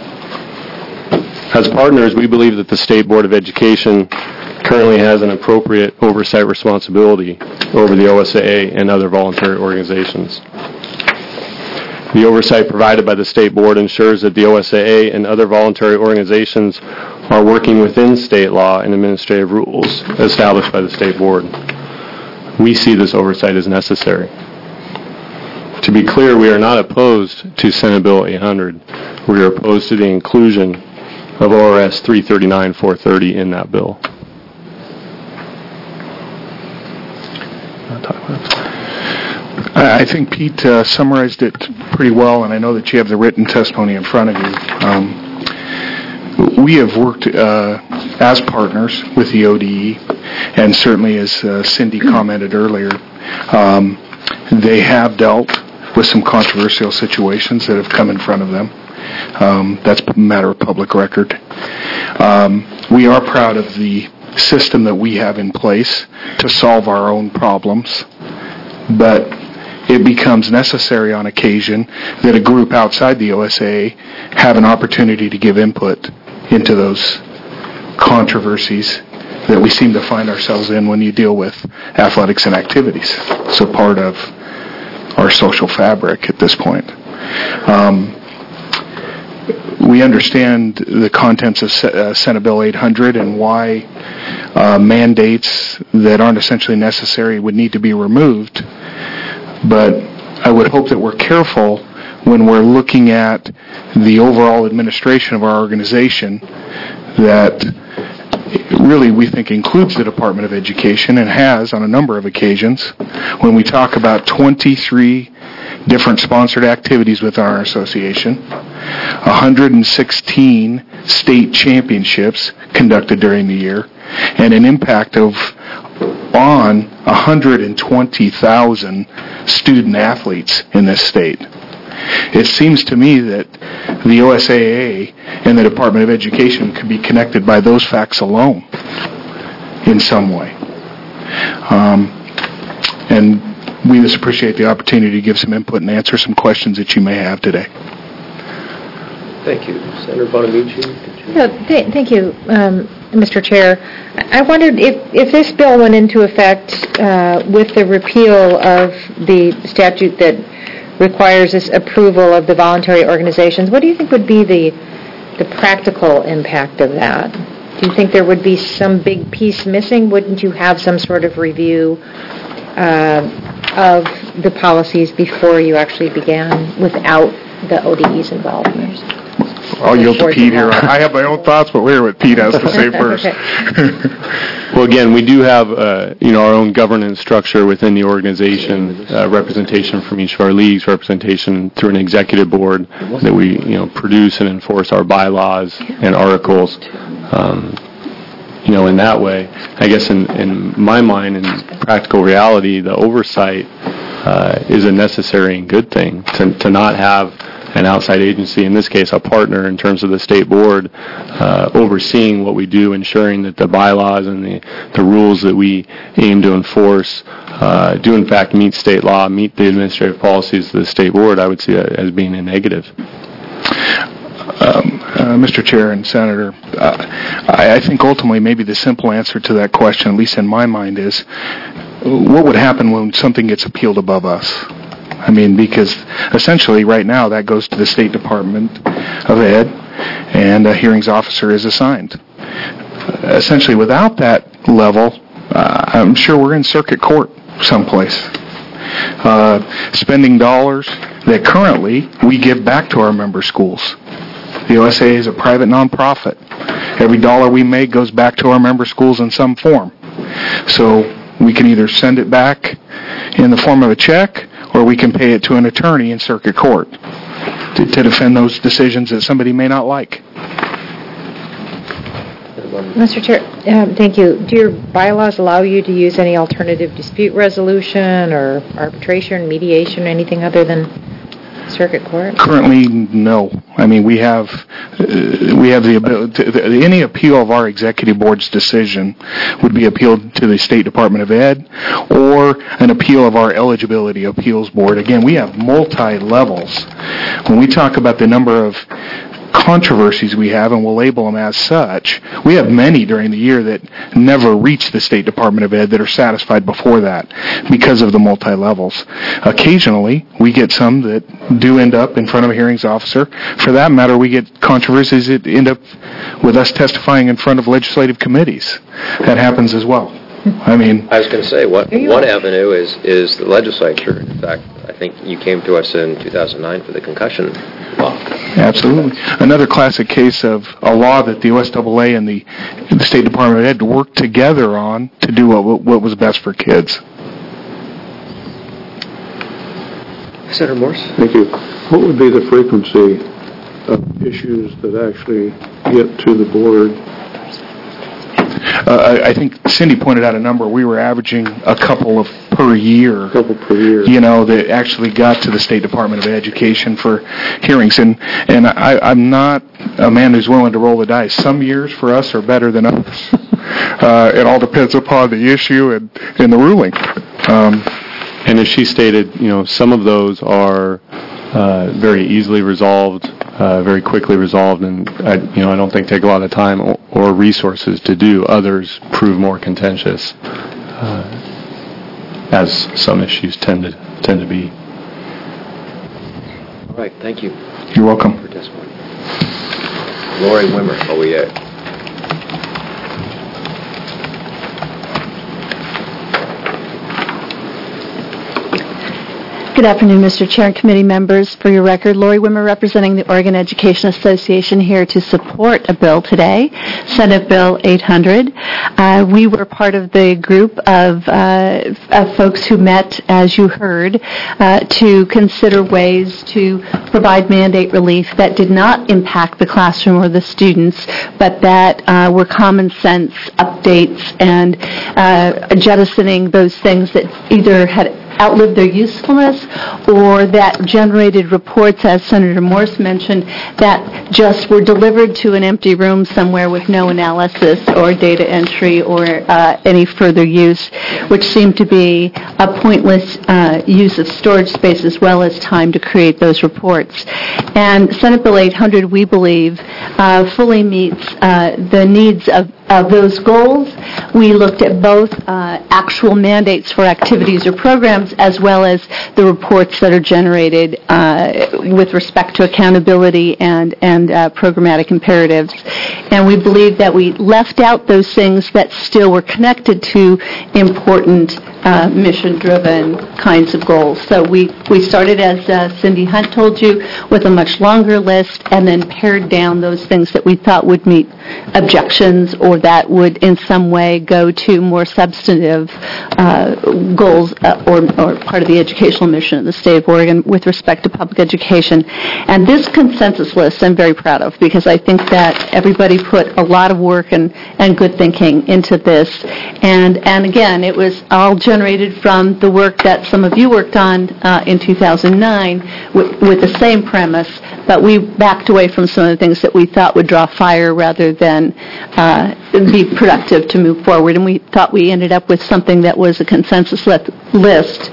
As partners, we believe that the State Board of Education currently has an appropriate oversight responsibility over the O S A A and other voluntary organizations. The oversight provided by the State Board ensures that the O S A A and other voluntary organizations are working within state law and administrative rules established by the State Board. We see this oversight as necessary. To be clear, we are not opposed to Senate Bill eight hundred. We are opposed to the inclusion of O R S three thirty-nine four thirty in that bill. I think Pete uh, summarized it pretty well, and I know that you have the written testimony in front of you. Um, we have worked uh, as partners with the O D E, and certainly as uh, Cindy commented earlier, um, they have dealt with some controversial situations that have come in front of them. Um, that's a matter of public record. Um, we are proud of the system that we have in place to solve our own problems, but it becomes necessary on occasion that a group outside the O S A A have an opportunity to give input into those controversies that we seem to find ourselves in when you deal with athletics and activities. It's a part of our social fabric at this point. Um, we understand the contents of uh, Senate Bill eight hundred and why uh, mandates that aren't essentially necessary would need to be removed, but I would hope that we're careful when we're looking at the overall administration of our organization that really we think includes the Department of Education and has on a number of occasions. When we talk about twenty-three different sponsored activities with our association, one hundred sixteen state championships conducted during the year, and an impact of on one hundred twenty thousand student athletes in this state. It seems to me that the O S A A and the Department of Education could be connected by those facts alone in some way. Um, and we just appreciate the opportunity to give some input and answer some questions that you may have today. Thank you. Senator Bonamici? No, th- thank you, um, Mister Chair. I wondered if, if this bill went into effect uh, with the repeal of the statute that requires this approval of the voluntary organizations, what do you think would be the the practical impact of that? Do you think there would be some big piece missing? Wouldn't you have some sort of review uh, of the policies before you actually began without the O D Es involved? I'll yield to Pete here. I have my own thoughts, but we'll hear what Pete has to say first. Well, again, we do have, uh, you know, our own governance structure within the organization, uh, representation from each of our leagues, representation through an executive board that we, you know, produce and enforce our bylaws and articles. Um, you know, in that way, I guess in, in my mind, in practical reality, the oversight uh, is a necessary and good thing to, to not have an outside agency, in this case a partner in terms of the state board, uh, overseeing what we do, ensuring that the bylaws and the, the rules that we aim to enforce uh, do in fact meet state law, meet the administrative policies of the state board. I would see that as being a negative. Um, uh, Mister Chair and Senator, uh, I, I think ultimately maybe the simple answer to that question, at least in my mind, is what would happen when something gets appealed above us? I mean, because essentially right now that goes to the State Department of Ed, and a hearings officer is assigned. Essentially, without that level, uh, I'm sure we're in circuit court someplace, uh, spending dollars that currently we give back to our member schools. The O S A A is a private nonprofit. Every dollar we make goes back to our member schools in some form. So we can either send it back in the form of a check, or we can pay it to an attorney in circuit court to, to defend those decisions that somebody may not like. Mister Chair, um, thank you. Do your bylaws allow you to use any alternative dispute resolution or arbitration, mediation, anything other than circuit court? Currently, no. I mean, we have uh, we have the ability. To, the, any appeal of our executive board's decision would be appealed to the State Department of Ed, or an appeal of our eligibility appeals board. Again, we have multi-levels. When we talk about the number of controversies we have, and we'll label them as such, we have many during the year that never reach the State Department of Ed that are satisfied before that because of the multi-levels. Occasionally, we get some that do end up in front of a hearings officer. For that matter, we get controversies that end up with us testifying in front of legislative committees. That happens as well. I mean, I was going to say, what, one avenue is, is the legislature. In fact, I think you came to us in two thousand nine for the concussion law. Absolutely. Another classic case of a law that the O S A A and the, the State Department of Ed worked together on to do what, what was best for kids. Senator Morse? Thank you. What would be the frequency of issues that actually get to the board? Uh, I, I think Cindy pointed out a number. We were averaging a couple of per year. A couple per year. You know, that actually got to the State Department of Education for hearings. And, and I, I'm not a man who's willing to roll the dice. Some years for us are better than others. uh, it all depends upon the issue and, and the ruling. Um, and as she stated, you know, some of those are uh, very easily resolved, uh, very quickly resolved, and I, you know, I don't think take a lot of time, or, or resources to do. Others prove more contentious, uh, as some issues tend to tend to be. All right, thank you. You're welcome. For testimony. Lori Wimmer, O E A. Good afternoon, Mister Chair and committee members. For your record, Lori Wimmer representing the Oregon Education Association here to support a bill today, Senate Bill eight hundred. Uh, we were part of the group of, uh, of folks who met, as you heard, uh, to consider ways to provide mandate relief that did not impact the classroom or the students, but that uh, were common sense updates and uh, jettisoning those things that either had outlived their usefulness or that generated reports, as Senator Morse mentioned, that just were delivered to an empty room somewhere with no analysis or data entry or uh, any further use, which seemed to be a pointless uh, use of storage space as well as time to create those reports. And Senate Bill eight hundred, we believe, uh, fully meets uh, the needs of Of those goals. We looked at both uh, actual mandates for activities or programs as well as the reports that are generated uh, with respect to accountability and, and uh, programmatic imperatives. And we believe that we left out those things that still were connected to important uh, mission-driven kinds of goals. So we, we started, as uh, Cindy Hunt told you, with a much longer list and then pared down those things that we thought would meet objections or that would in some way go to more substantive uh, goals uh, or, or part of the educational mission of the state of Oregon with respect to public education. And this consensus list I'm very proud of because I think that everybody put a lot of work and, and good thinking into this. And, and again, it was all generated from the work that some of you worked on uh, in two thousand nine with, with the same premise, but we backed away from some of the things that we thought would draw fire rather than uh, be productive to move forward. And we thought we ended up with something that was a consensus list.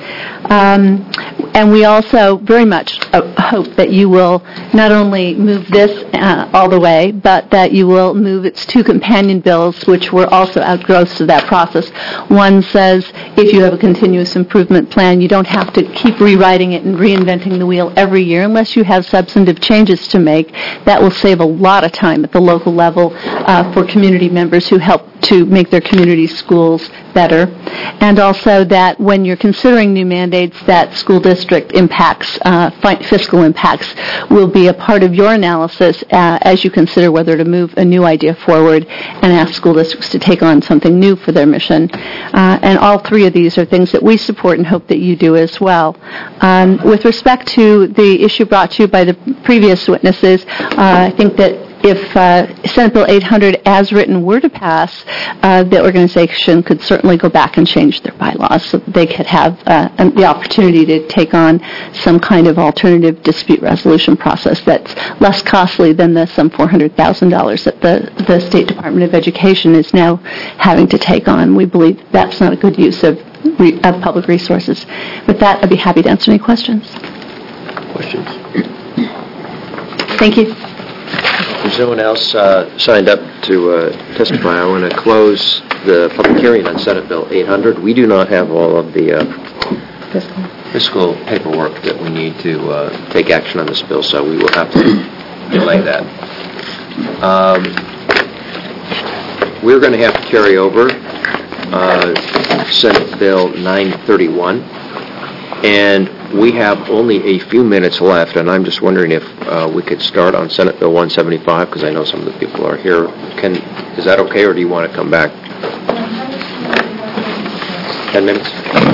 Um, and we also very much uh, hope that you will not only move this uh, all the way, but that you will move its two companion bills, which were also outgrowths of that process. One says if you have a continuous improvement plan, you don't have to keep rewriting it and reinventing the wheel every year unless you have substantive changes to make. That will save a lot of time at the local level uh, for community members who help to make their community schools better. And also that when you're considering new mandates, that school district impacts, uh, fiscal impacts, will be a part of your analysis uh, as you consider whether to move a new idea forward and ask school districts to take on something new for their mission. Uh, and all three of these are things that we support and hope that you do as well. Um, with respect to the issue brought to you by the previous witnesses, uh, I think that if uh, Senate Bill eight hundred as written were to pass, uh, the organization could certainly go back and change their bylaws so that they could have uh, the opportunity to take on some kind of alternative dispute resolution process that's less costly than the some four hundred thousand dollars that the, the State Department of Education is now having to take on. We believe that's not a good use of, re- of public resources. With that, I'd be happy to answer any questions. Questions? Thank you. There's no one else uh, signed up to uh, testify. I want to close the public hearing on Senate Bill eight hundred. We do not have all of the uh, fiscal. fiscal paperwork that we need to uh, take action on this bill, so we will have to delay that. Um, we're going to have to carry over uh, Senate Bill nine thirty-one, and we have only a few minutes left, and I'm just wondering if uh, we could start on Senate Bill one seventy-five, because I know some of the people are here. Can Is that okay, or do you want to come back? Ten minutes?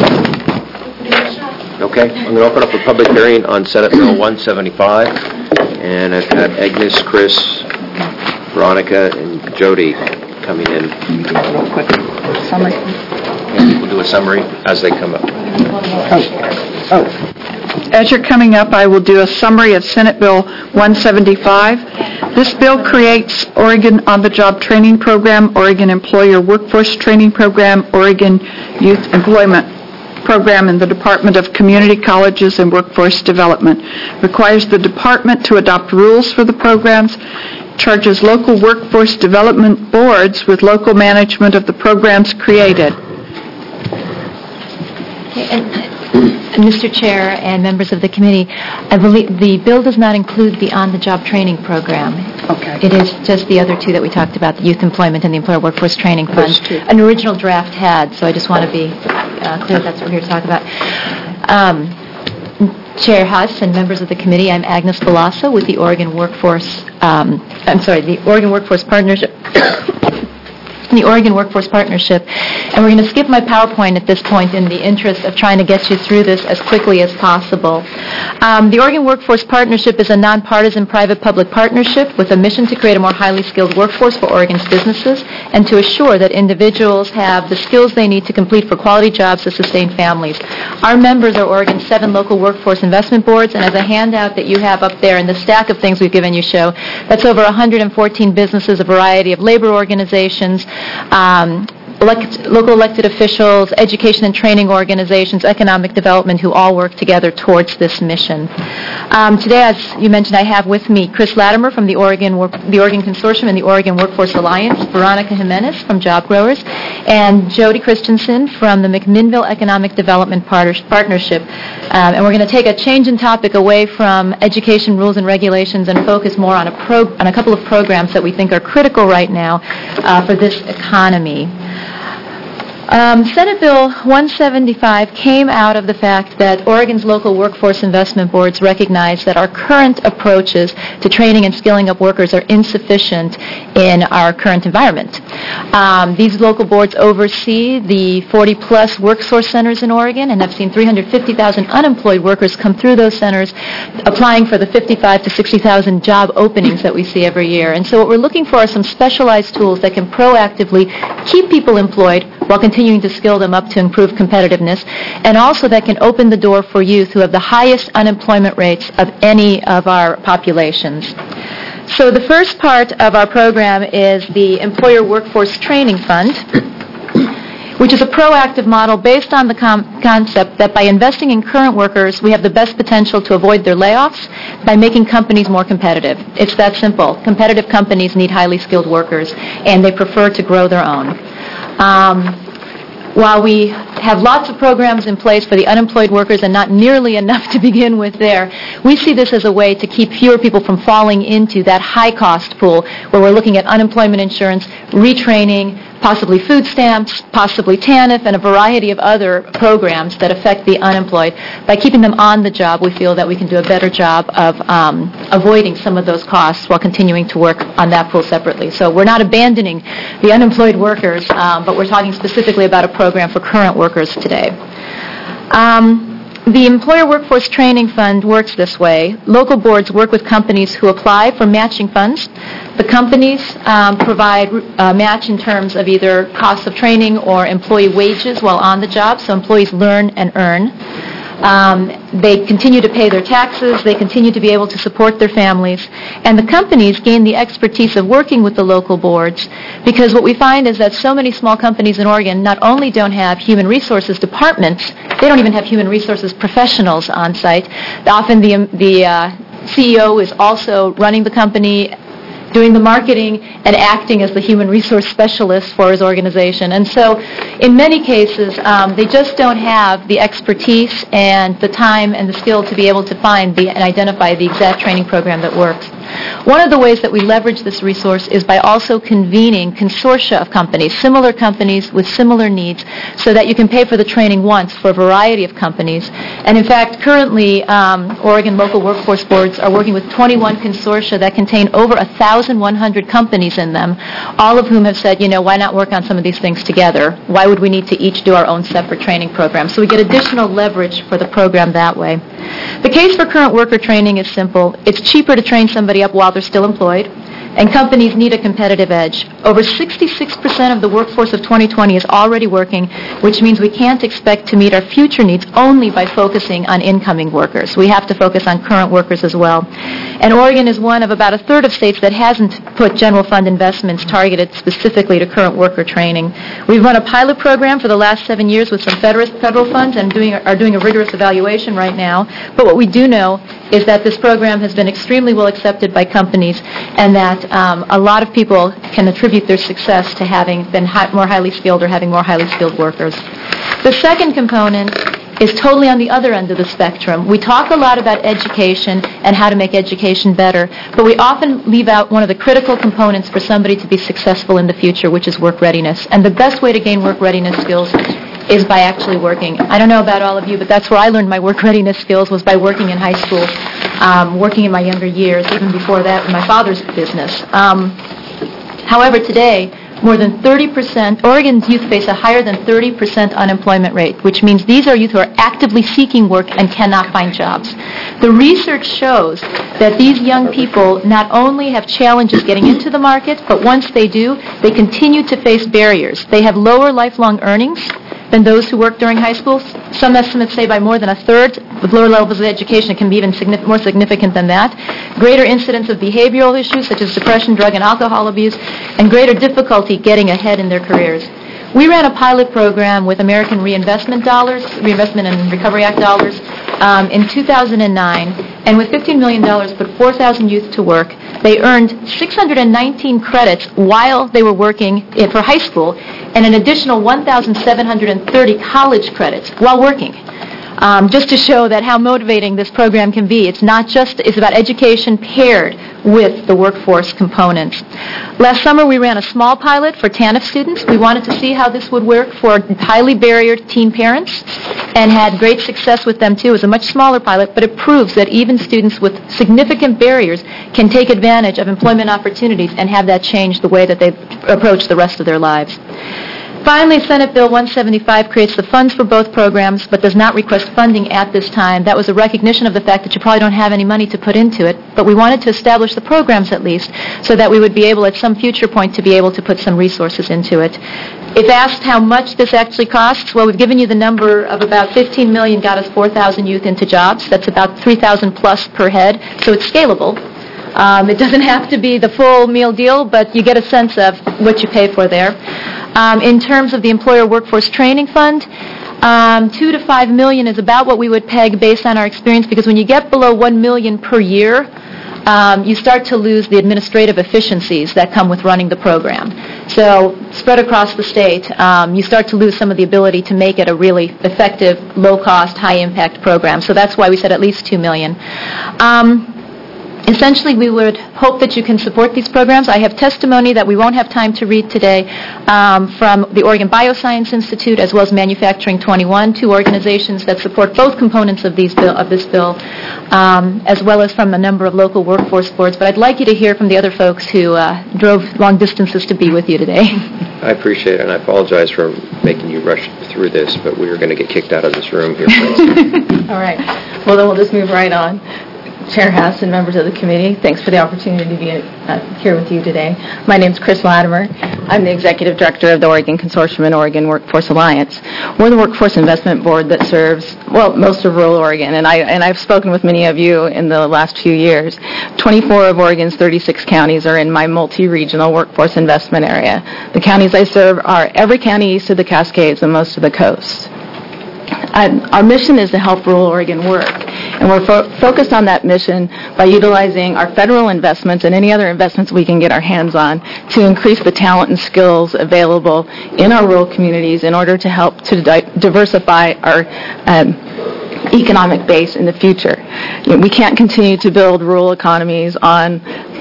Okay, I'm going to open up a public hearing on Senate Bill one seventy-five, and I've had Agnes, Chris, Veronica, and Jody coming in. Real quick summary. And we'll do a summary as they come up. Oh. oh. As you're coming up, I will do a summary of Senate Bill one seventy-five. This bill creates Oregon On-the-Job Training Program, Oregon Employer Workforce Training Program, Oregon Youth Employment Program in the Department of Community Colleges and Workforce Development. Requires the department to adopt rules for the programs, charges local workforce development boards with local management of the programs created. Okay, and, and Mister Chair and members of the committee, I believe the bill does not include the on-the-job training program. Okay. It is just the other two that we talked about, the Youth Employment and the Employer Workforce Training Fund. Those two. An original draft had, so I just want to be uh, clear that's what we're here to talk about. Um, Chair Huss and members of the committee, I'm Agnes Balasso with the Oregon Workforce, um, I'm sorry, the Oregon Workforce Partnership, the Oregon Workforce Partnership, and we're going to skip my PowerPoint at this point in the interest of trying to get you through this as quickly as possible. Um, the Oregon Workforce Partnership is a nonpartisan private-public partnership with a mission to create a more highly skilled workforce for Oregon's businesses and to assure that individuals have the skills they need to complete for quality jobs to sustain families. Our members are Oregon's seven local workforce investment boards, and as a handout that you have up there in the stack of things we've given you show, that's over one hundred fourteen businesses, a variety of labor organizations, um, elect, local elected officials, education and training organizations, economic development, who all work together towards this mission. Um, today, as you mentioned, I have with me Chris Latimer from the Oregon Work, the Oregon Consortium and the Oregon Workforce Alliance, Veronica Jimenez from Job Growers, and Jody Christensen from the McMinnville Economic Development Part- Partnership. Um, and we're going to take a change in topic away from education rules and regulations and focus more on a pro- on a couple of programs that we think are critical right now uh, for this economy. Um, Senate Bill one seventy-five came out of the fact that Oregon's local workforce investment boards recognize that our current approaches to training and skilling up workers are insufficient in our current environment. Um, these local boards oversee the forty-plus workforce centers in Oregon and have seen three hundred fifty thousand unemployed workers come through those centers, applying for the fifty-five to sixty thousand job openings that we see every year. And so what we're looking for are some specialized tools that can proactively keep people employed while continuing to skill them up to improve competitiveness, and also that can open the door for youth who have the highest unemployment rates of any of our populations. So the first part of our program is the Employer Workforce Training Fund, which is a proactive model based on the com- concept that by investing in current workers, we have the best potential to avoid their layoffs by making companies more competitive. It's that simple. Competitive companies need highly skilled workers, and they prefer to grow their own. Um, while we have lots of programs in place for the unemployed workers and not nearly enough to begin with there, we see this as a way to keep fewer people from falling into that high-cost pool where we're looking at unemployment insurance, retraining, possibly food stamps, possibly TANF, and a variety of other programs that affect the unemployed. By keeping them on the job, we feel that we can do a better job of um, avoiding some of those costs while continuing to work on that pool separately. So we're not abandoning the unemployed workers, um, but we're talking specifically about a program for current workers today. Um, The Employer Workforce Training Fund works this way. Local boards work with companies who apply for matching funds. The companies um, provide uh, match in terms of either cost of training or employee wages while on the job, so employees learn and earn. Um, they continue to pay their taxes, they continue to be able to support their families, and the companies gain the expertise of working with the local boards, because what we find is that so many small companies in Oregon not only don't have human resources departments, they don't even have human resources professionals on site. Often the, the uh, C E O is also running the company, doing the marketing, and acting as the human resource specialist for his organization. And so in many cases, um, they just don't have the expertise and the time and the skill to be able to find the, and identify the exact training program that works. One of the ways that we leverage this resource is by also convening consortia of companies, similar companies with similar needs, so that you can pay for the training once for a variety of companies. And in fact, currently, um, Oregon local workforce boards are working with twenty-one consortia that contain over one thousand one hundred companies in them, all of whom have said, you know, why not work on some of these things together? Why would we need to each do our own separate training program? So we get additional leverage for the program that way. The case for current worker training is simple. It's cheaper to train somebody up while they're still employed, and companies need a competitive edge. Over sixty-six percent of the workforce of twenty twenty is already working, which means we can't expect to meet our future needs only by focusing on incoming workers. We have to focus on current workers as well. And Oregon is one of about a third of states that hasn't put general fund investments targeted specifically to current worker training. We've run a pilot program for the last seven years with some federal federal funds and doing, are doing a rigorous evaluation right now. But what we do know is that this program has been extremely well accepted by companies, and that that um, a lot of people can attribute their success to having been hi- more highly skilled or having more highly skilled workers. The second component is totally on the other end of the spectrum. We talk a lot about education and how to make education better, but we often leave out one of the critical components for somebody to be successful in the future, which is work readiness. And the best way to gain work readiness skills is by actually working. I don't know about all of you, but that's where I learned my work readiness skills, was by working in high school, um, working in my younger years, even before that in my father's business. Um, however, today, more than thirty percent, Oregon's youth face a higher than thirty percent unemployment rate, which means these are youth who are actively seeking work and cannot find jobs. The research shows that these young people not only have challenges getting into the market, but once they do, they continue to face barriers. They have lower lifelong earnings than those who work during high school. Some estimates say by more than a third. With lower levels of education, it can be even significant, more significant than that. Greater incidence of behavioral issues such as depression, drug and alcohol abuse, and greater difficulty getting ahead in their careers. We ran a pilot program with American Reinvestment dollars, Reinvestment and Recovery Act dollars, um, in two thousand nine, and with fifteen million dollars put four thousand youth to work. They earned six hundred nineteen credits while they were working in, for high school, and an additional one thousand seven hundred thirty college credits while working. Um, just to show that how motivating this program can be. It's not just, it's about education paired with the workforce components. Last summer we ran a small pilot for TANF students. We wanted to see how this would work for highly barriered teen parents, and had great success with them too. It was a much smaller pilot, but it proves that even students with significant barriers can take advantage of employment opportunities and have that change the way that they approach the rest of their lives. Finally, Senate Bill one seventy-five creates the funds for both programs, but does not request funding at this time. That was a recognition of the fact that you probably don't have any money to put into it, but we wanted to establish the programs at least, so that we would be able at some future point to be able to put some resources into it. If asked how much this actually costs, well, we've given you the number of about fifteen million dollars got us four thousand youth into jobs. That's about three thousand plus per head, so it's scalable. Um, it doesn't have to be the full meal deal, but you get a sense of what you pay for there. Um, in terms of the Employer Workforce Training Fund, um, two to five million is about what we would peg based on our experience, because when you get below one million per year, um, you start to lose the administrative efficiencies that come with running the program. So spread across the state, um, you start to lose some of the ability to make it a really effective, low-cost, high-impact program. So that's why we said at least two million. Um, Essentially, we would hope that you can support these programs. I have testimony that we won't have time to read today um, from the Oregon Bioscience Institute as well as Manufacturing twenty-one, two organizations that support both components of, these bill, of this bill, um, as well as from a number of local workforce boards. But I'd like you to hear from the other folks who uh, drove long distances to be with you today. I appreciate it, and I apologize for making you rush through this, but we are going to get kicked out of this room here. All right. Well, then we'll just move right on. Chair Hess and members of the committee, thanks for the opportunity to be uh, here with you today. My name is Chris Latimer. I'm the Executive Director of the Oregon Consortium and Oregon Workforce Alliance. We're the workforce investment board that serves, well, most of rural Oregon, and, I, and I've spoken with many of you in the last few years. twenty-four of Oregon's thirty-six counties are in my multi-regional workforce investment area. The counties I serve are every county east of the Cascades and most of the coast. Uh, our mission is to help rural Oregon work, and we're fo- focused on that mission by utilizing our federal investments and any other investments we can get our hands on to increase the talent and skills available in our rural communities in order to help to di- diversify our um, economic base in the future. You know, we can't continue to build rural economies on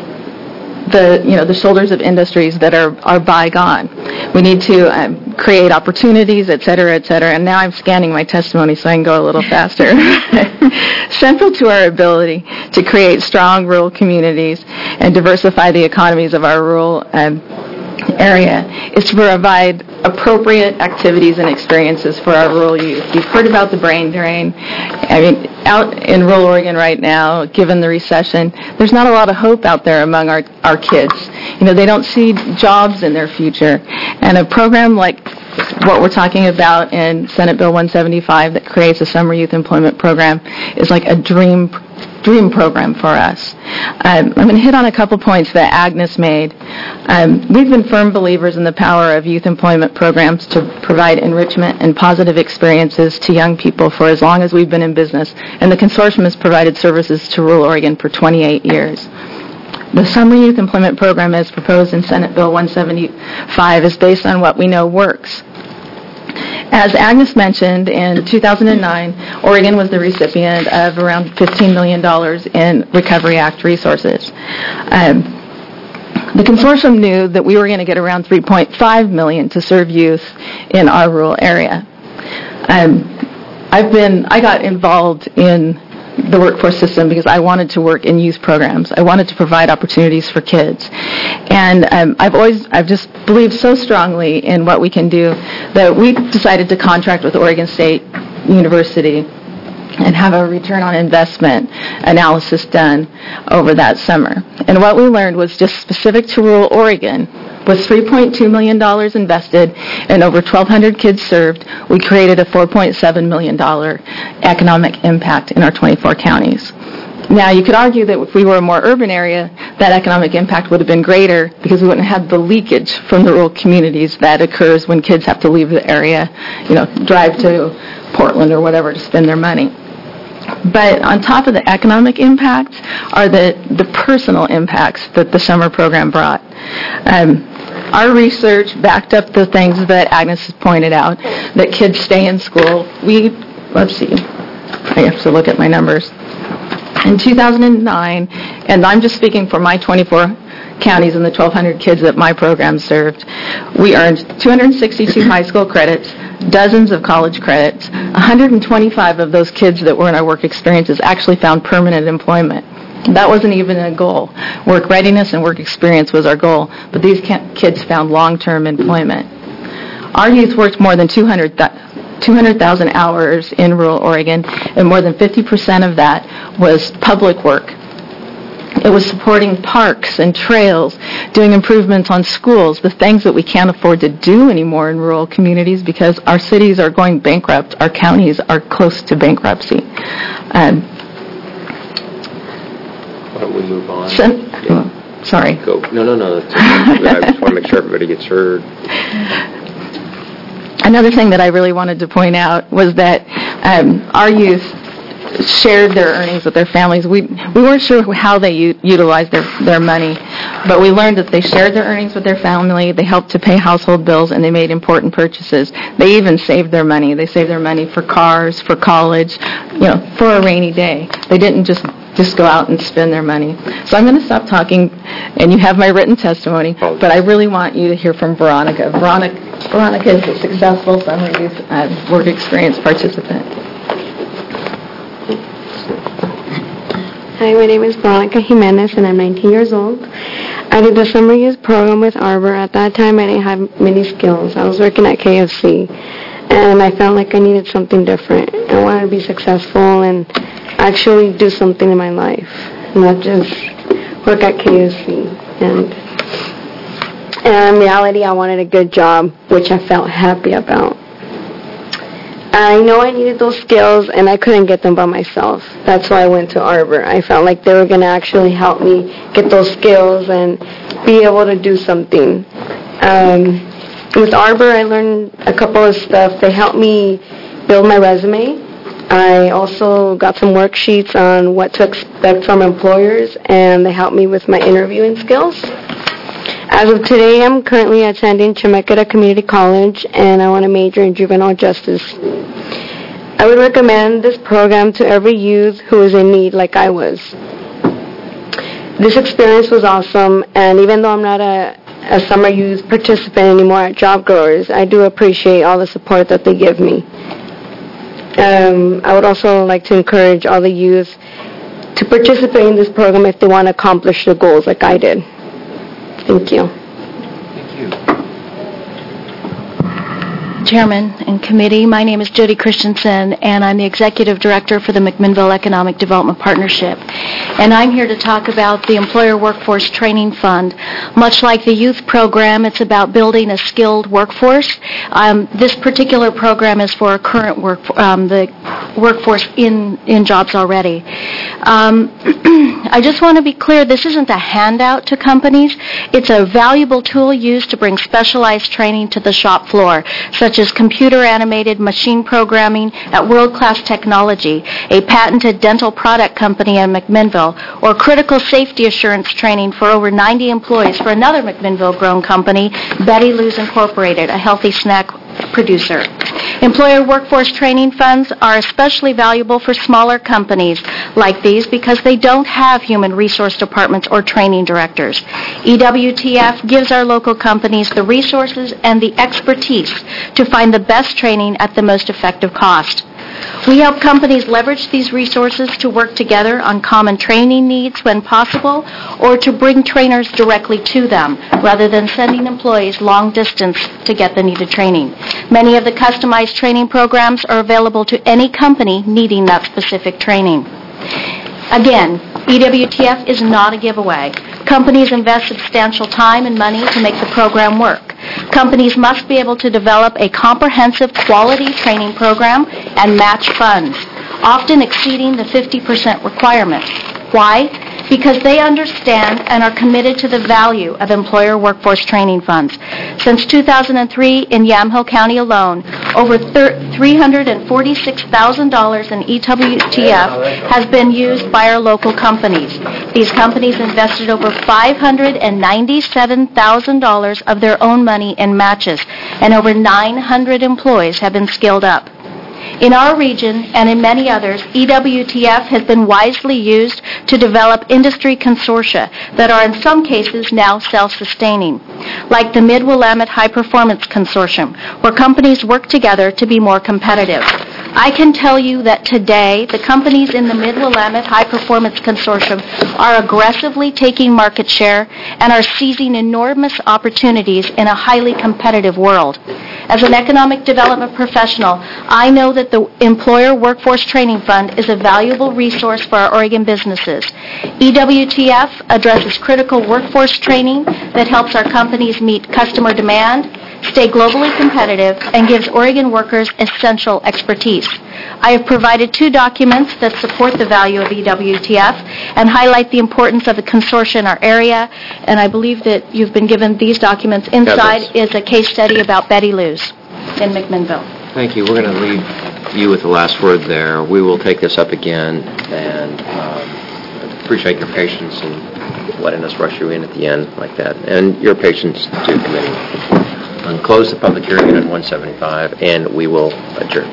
the you know the shoulders of industries that are are bygone. We need to um, create opportunities, et cetera, et cetera. And now I'm scanning my testimony so I can go a little faster. Central to our ability to create strong rural communities and diversify the economies of our rural um, area is to provide appropriate activities and experiences for our rural youth. You've heard about the brain drain. I mean, out in rural Oregon right now, given the recession, there's not a lot of hope out there among our, our kids. You know, they don't see jobs in their future. And a program like what we're talking about in Senate Bill one seventy-five that creates a summer youth employment program is like a dream dream program for us. Um, I'm going to hit on a couple points that Agnes made. Um, we've been firm believers in the power of youth employment programs to provide enrichment and positive experiences to young people for as long as we've been in business, and the consortium has provided services to rural Oregon for twenty-eight years. The Summer Youth Employment Program as proposed in Senate Bill one seventy-five is based on what we know works. As Agnes mentioned, in two thousand nine, Oregon was the recipient of around fifteen million dollars in Recovery Act resources. Um, the consortium knew that we were going to get around three point five million dollars to serve youth in our rural area. Um, I've been, I got involved in the workforce system because I wanted to work in youth programs. I wanted to provide opportunities for kids. And um, I've always, I've just believed so strongly in what we can do that we decided to contract with Oregon State University and have a return on investment analysis done over that summer. And what we learned was just specific to rural Oregon, with three point two million dollars invested and over twelve hundred kids served, we created a four point seven million dollars economic impact in our twenty-four counties. Now, you could argue that if we were a more urban area, that economic impact would have been greater because we wouldn't have the leakage from the rural communities that occurs when kids have to leave the area, you know, drive to Portland or whatever to spend their money. But on top of the economic impact are the, the personal impacts that the summer program brought. Um, our research backed up the things that Agnes has pointed out, that kids stay in school. We, let's see, I have to look at my numbers. In two thousand nine, and I'm just speaking for my twenty-four counties and the twelve hundred kids that my program served, we earned two hundred sixty-two high school credits, dozens of college credits. one hundred twenty-five of those kids that were in our work experiences actually found permanent employment. That wasn't even a goal. Work readiness and work experience was our goal, but these kids found long-term employment. Our youth worked more than two hundred thousand hours in rural Oregon, and more than fifty percent of that was public work. It was supporting parks and trails, doing improvements on schools, the things that we can't afford to do anymore in rural communities because our cities are going bankrupt, our counties are close to bankruptcy. Um, Why don't we move on? so, oh, sorry. Go. No, no, no. That's, I just want to make sure everybody gets heard. Another thing that I really wanted to point out was that um, our youth shared their earnings with their families. We we weren't sure how they u- utilized their, their money, but we learned that they shared their earnings with their family, they helped to pay household bills, and they made important purchases. They even saved their money. They saved their money for cars, for college, you know, for a rainy day. They didn't just just go out and spend their money. So I'm going to stop talking, and you have my written testimony, but I really want you to hear from Veronica. Veronica, Veronica is a successful summer youth uh, work experience participant. Hi, my name is Veronica Jimenez, and I'm nineteen years old. I did the summer youth program with Arbor. At that time, I didn't have many skills. I was working at K F C, and I felt like I needed something different. I wanted to be successful and actually do something in my life, not just work at K F C. And, and in reality, I wanted a good job, which I felt happy about. I know I needed those skills, and I couldn't get them by myself. That's why I went to Arbor. I felt like they were going to actually help me get those skills and be able to do something. Um, with Arbor, I learned a couple of stuff. They helped me build my resume. I also got some worksheets on what to expect from employers, and they helped me with my interviewing skills. As of today, I'm currently attending Chemeketa Community College, and I want to major in juvenile justice. I would recommend this program to every youth who is in need like I was. This experience was awesome, and even though I'm not a, a summer youth participant anymore at Job Growers, I do appreciate all the support that they give me. Um, I would also like to encourage all the youth to participate in this program if they want to accomplish the goals like I did. Thank you. Chairman and committee, my name is Jody Christensen, and I'm the Executive Director for the McMinnville Economic Development Partnership. And I'm here to talk about the Employer Workforce Training Fund. Much like the youth program, it's about building a skilled workforce. Um, this particular program is for current work, um, the workforce in, in jobs already. Um, I just want to be clear, this isn't a handout to companies. It's a valuable tool used to bring specialized training to the shop floor, such such as computer-animated machine programming at World Class Technology, a patented dental product company in McMinnville, or critical safety assurance training for over ninety employees for another McMinnville-grown company, Betty Lou's Incorporated, a healthy snack producer. Employer workforce training funds are especially valuable for smaller companies like these because they don't have human resource departments or training directors. E W T F gives our local companies the resources and the expertise to find the best training at the most effective cost. We help companies leverage these resources to work together on common training needs when possible, or to bring trainers directly to them, rather than sending employees long distance to get the needed training. Many of the customized training programs are available to any company needing that specific training. Again, E W T F is not a giveaway. Companies invest substantial time and money to make the program work. Companies must be able to develop a comprehensive quality training program and match funds, often exceeding the fifty percent requirement. Why? Because they understand and are committed to the value of employer workforce training funds. Since two thousand three, in Yamhill County alone, over three hundred forty-six thousand dollars in E W T F has been used by our local companies. These companies invested over five hundred ninety-seven thousand dollars of their own money in matches, and over nine hundred employees have been skilled up. In our region and in many others, E W T F has been wisely used to develop industry consortia that are in some cases now self-sustaining, like the Mid-Willamette High Performance Consortium, where companies work together to be more competitive. I can tell you that today, the companies in the Mid-Willamette High Performance Consortium are aggressively taking market share and are seizing enormous opportunities in a highly competitive world. As an economic development professional, I know that the Employer Workforce Training Fund is a valuable resource for our Oregon businesses. E W T F addresses critical workforce training that helps our companies meet customer demand, stay globally competitive, and gives Oregon workers essential expertise. I have provided two documents that support the value of E W T F and highlight the importance of the consortia in our area, and I believe that you've been given these documents. Inside is a case study about Betty Lou's in McMinnville. Thank you. We're going to leave you with the last word there. We will take this up again, and um, appreciate your patience and letting us rush you in at the end like that, and your patience too, committee. And close the public hearing at one seventy-five, and we will adjourn.